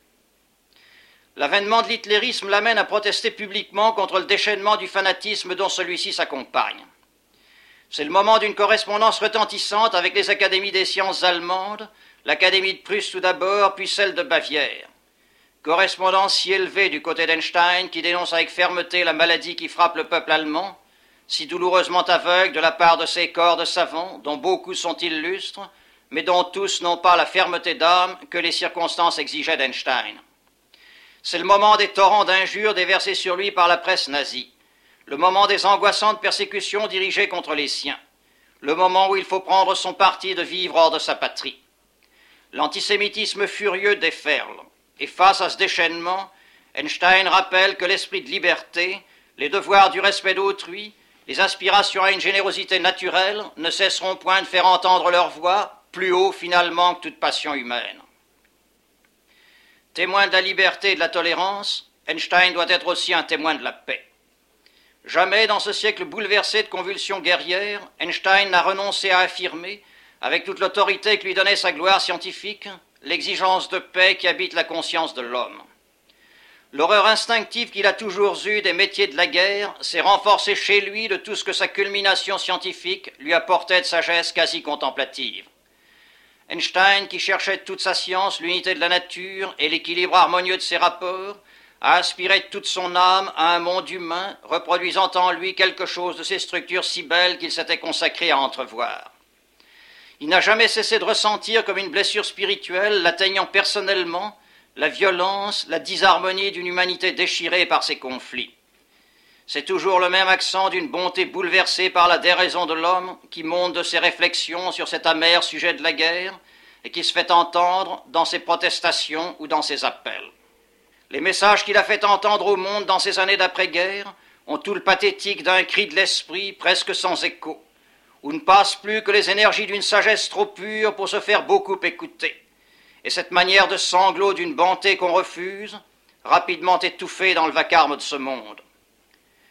L'avènement de l'hitlérisme l'amène à protester publiquement contre le déchaînement du fanatisme dont celui-ci s'accompagne. C'est le moment d'une correspondance retentissante avec les académies des sciences allemandes, l'Académie de Prusse tout d'abord, puis celle de Bavière. Correspondance si élevée du côté d'Einstein qui dénonce avec fermeté la maladie qui frappe le peuple allemand, si douloureusement aveugle de la part de ces corps de savants, dont beaucoup sont illustres, mais dont tous n'ont pas la fermeté d'âme que les circonstances exigeaient d'Einstein. C'est le moment des torrents d'injures déversés sur lui par la presse nazie, le moment des angoissantes persécutions dirigées contre les siens, le moment où il faut prendre son parti de vivre hors de sa patrie. L'antisémitisme furieux déferle, et face à ce déchaînement, Einstein rappelle que l'esprit de liberté, les devoirs du respect d'autrui, les aspirations à une générosité naturelle ne cesseront point de faire entendre leur voix, plus haut finalement que toute passion humaine. Témoin de la liberté et de la tolérance, Einstein doit être aussi un témoin de la paix. Jamais dans ce siècle bouleversé de convulsions guerrières, Einstein n'a renoncé à affirmer, avec toute l'autorité que lui donnait sa gloire scientifique, l'exigence de paix qui habite la conscience de l'homme. L'horreur instinctive qu'il a toujours eue des métiers de la guerre s'est renforcée chez lui de tout ce que sa culmination scientifique lui apportait de sagesse quasi contemplative. Einstein, qui cherchait de toute sa science l'unité de la nature et l'équilibre harmonieux de ses rapports, a aspiré de toute son âme à un monde humain, reproduisant en lui quelque chose de ces structures si belles qu'il s'était consacré à entrevoir. Il n'a jamais cessé de ressentir comme une blessure spirituelle, l'atteignant personnellement, la violence, la disharmonie d'une humanité déchirée par ses conflits. C'est toujours le même accent d'une bonté bouleversée par la déraison de l'homme qui monte de ses réflexions sur cet amer sujet de la guerre et qui se fait entendre dans ses protestations ou dans ses appels. Les messages qu'il a fait entendre au monde dans ces années d'après-guerre ont tout le pathétique d'un cri de l'esprit presque sans écho, où ne passent plus que les énergies d'une sagesse trop pure pour se faire beaucoup écouter. Et cette manière de sanglot d'une bonté qu'on refuse, rapidement étouffée dans le vacarme de ce monde.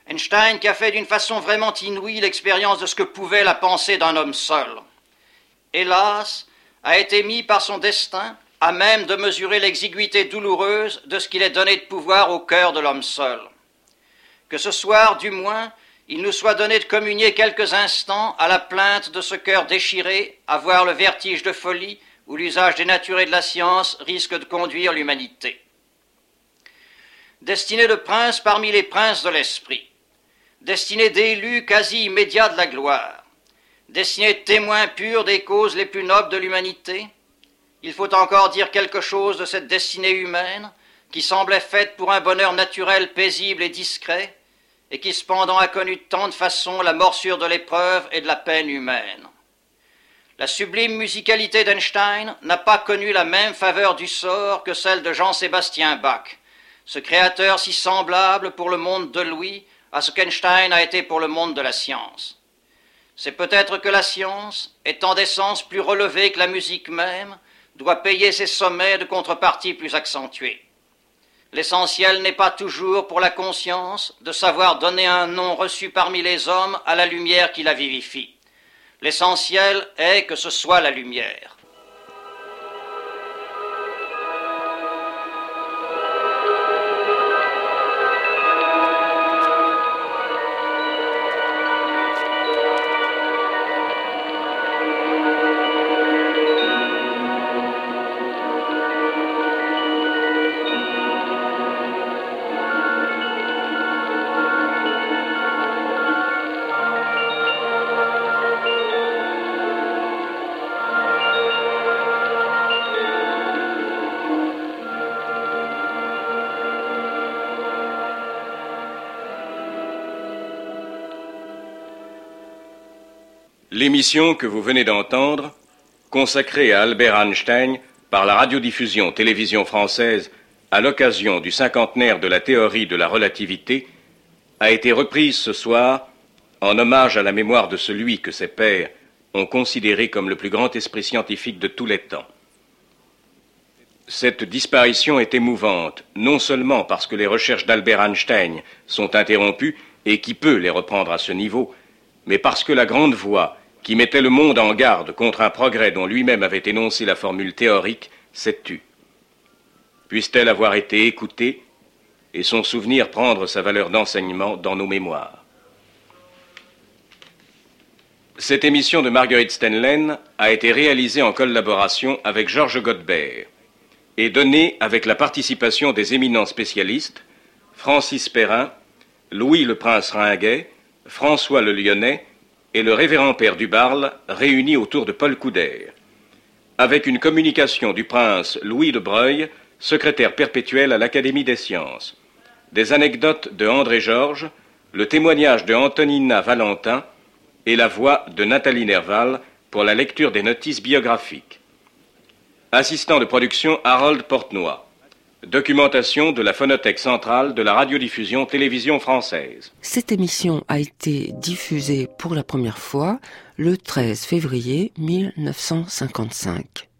Einstein qui a fait d'une façon vraiment inouïe l'expérience de ce que pouvait la pensée d'un homme seul. Hélas, a été mis par son destin à même de mesurer l'exiguïté douloureuse de ce qu'il est donné de pouvoir au cœur de l'homme seul. Que ce soir, du moins, il nous soit donné de communier quelques instants à la plainte de ce cœur déchiré à voir le vertige de folie où l'usage dénaturé de la science risque de conduire l'humanité. Destiné de prince parmi les princes de l'esprit, destiné d'élu quasi immédiat de la gloire, destiné de témoin pur des causes les plus nobles de l'humanité, il faut encore dire quelque chose de cette destinée humaine qui semblait faite pour un bonheur naturel paisible et discret, et qui cependant a connu de tant de façons la morsure de l'épreuve et de la peine humaine. La sublime musicalité d'Einstein n'a pas connu la même faveur du sort que celle de Jean-Sébastien Bach, ce créateur si semblable pour le monde de Louis à ce qu'Einstein a été pour le monde de la science. C'est peut-être que la science, étant d'essence plus relevée que la musique même, doit payer ses sommets de contreparties plus accentuées. L'essentiel n'est pas toujours pour la conscience de savoir donner un nom reçu parmi les hommes à la lumière qui la vivifie. L'essentiel est que ce soit la lumière. L'émission que vous venez d'entendre, consacrée à Albert Einstein par la radiodiffusion télévision française à l'occasion du cinquantenaire de la théorie de la relativité, a été reprise ce soir en hommage à la mémoire de celui que ses pairs ont considéré comme le plus grand esprit scientifique de tous les temps. Cette disparition est émouvante, non seulement parce que les recherches d'Albert Einstein sont interrompues et qui peut les reprendre à ce niveau, mais parce que la grande voix qui mettait le monde en garde contre un progrès dont lui-même avait énoncé la formule théorique, s'est tue. Puisse-t-elle avoir été écoutée et son souvenir prendre sa valeur d'enseignement dans nos mémoires. Cette émission de Marguerite Stenlen a été réalisée en collaboration avec Georges Godbert et donnée avec la participation des éminents spécialistes Francis Perrin, Louis le Prince Ringuet, François le Lyonnais et le révérend père Dubarle réunis autour de Paul Coudert, avec une communication du prince Louis de Breuil, secrétaire perpétuel à l'Académie des sciences, des anecdotes de André Georges, le témoignage de Antonina Valentin et la voix de Nathalie Nerval pour la lecture des notices biographiques. Assistant de production Harold Portenoy. Documentation de la phonothèque centrale de la radiodiffusion télévision française. Cette émission a été diffusée pour la première fois le 13 février 1955.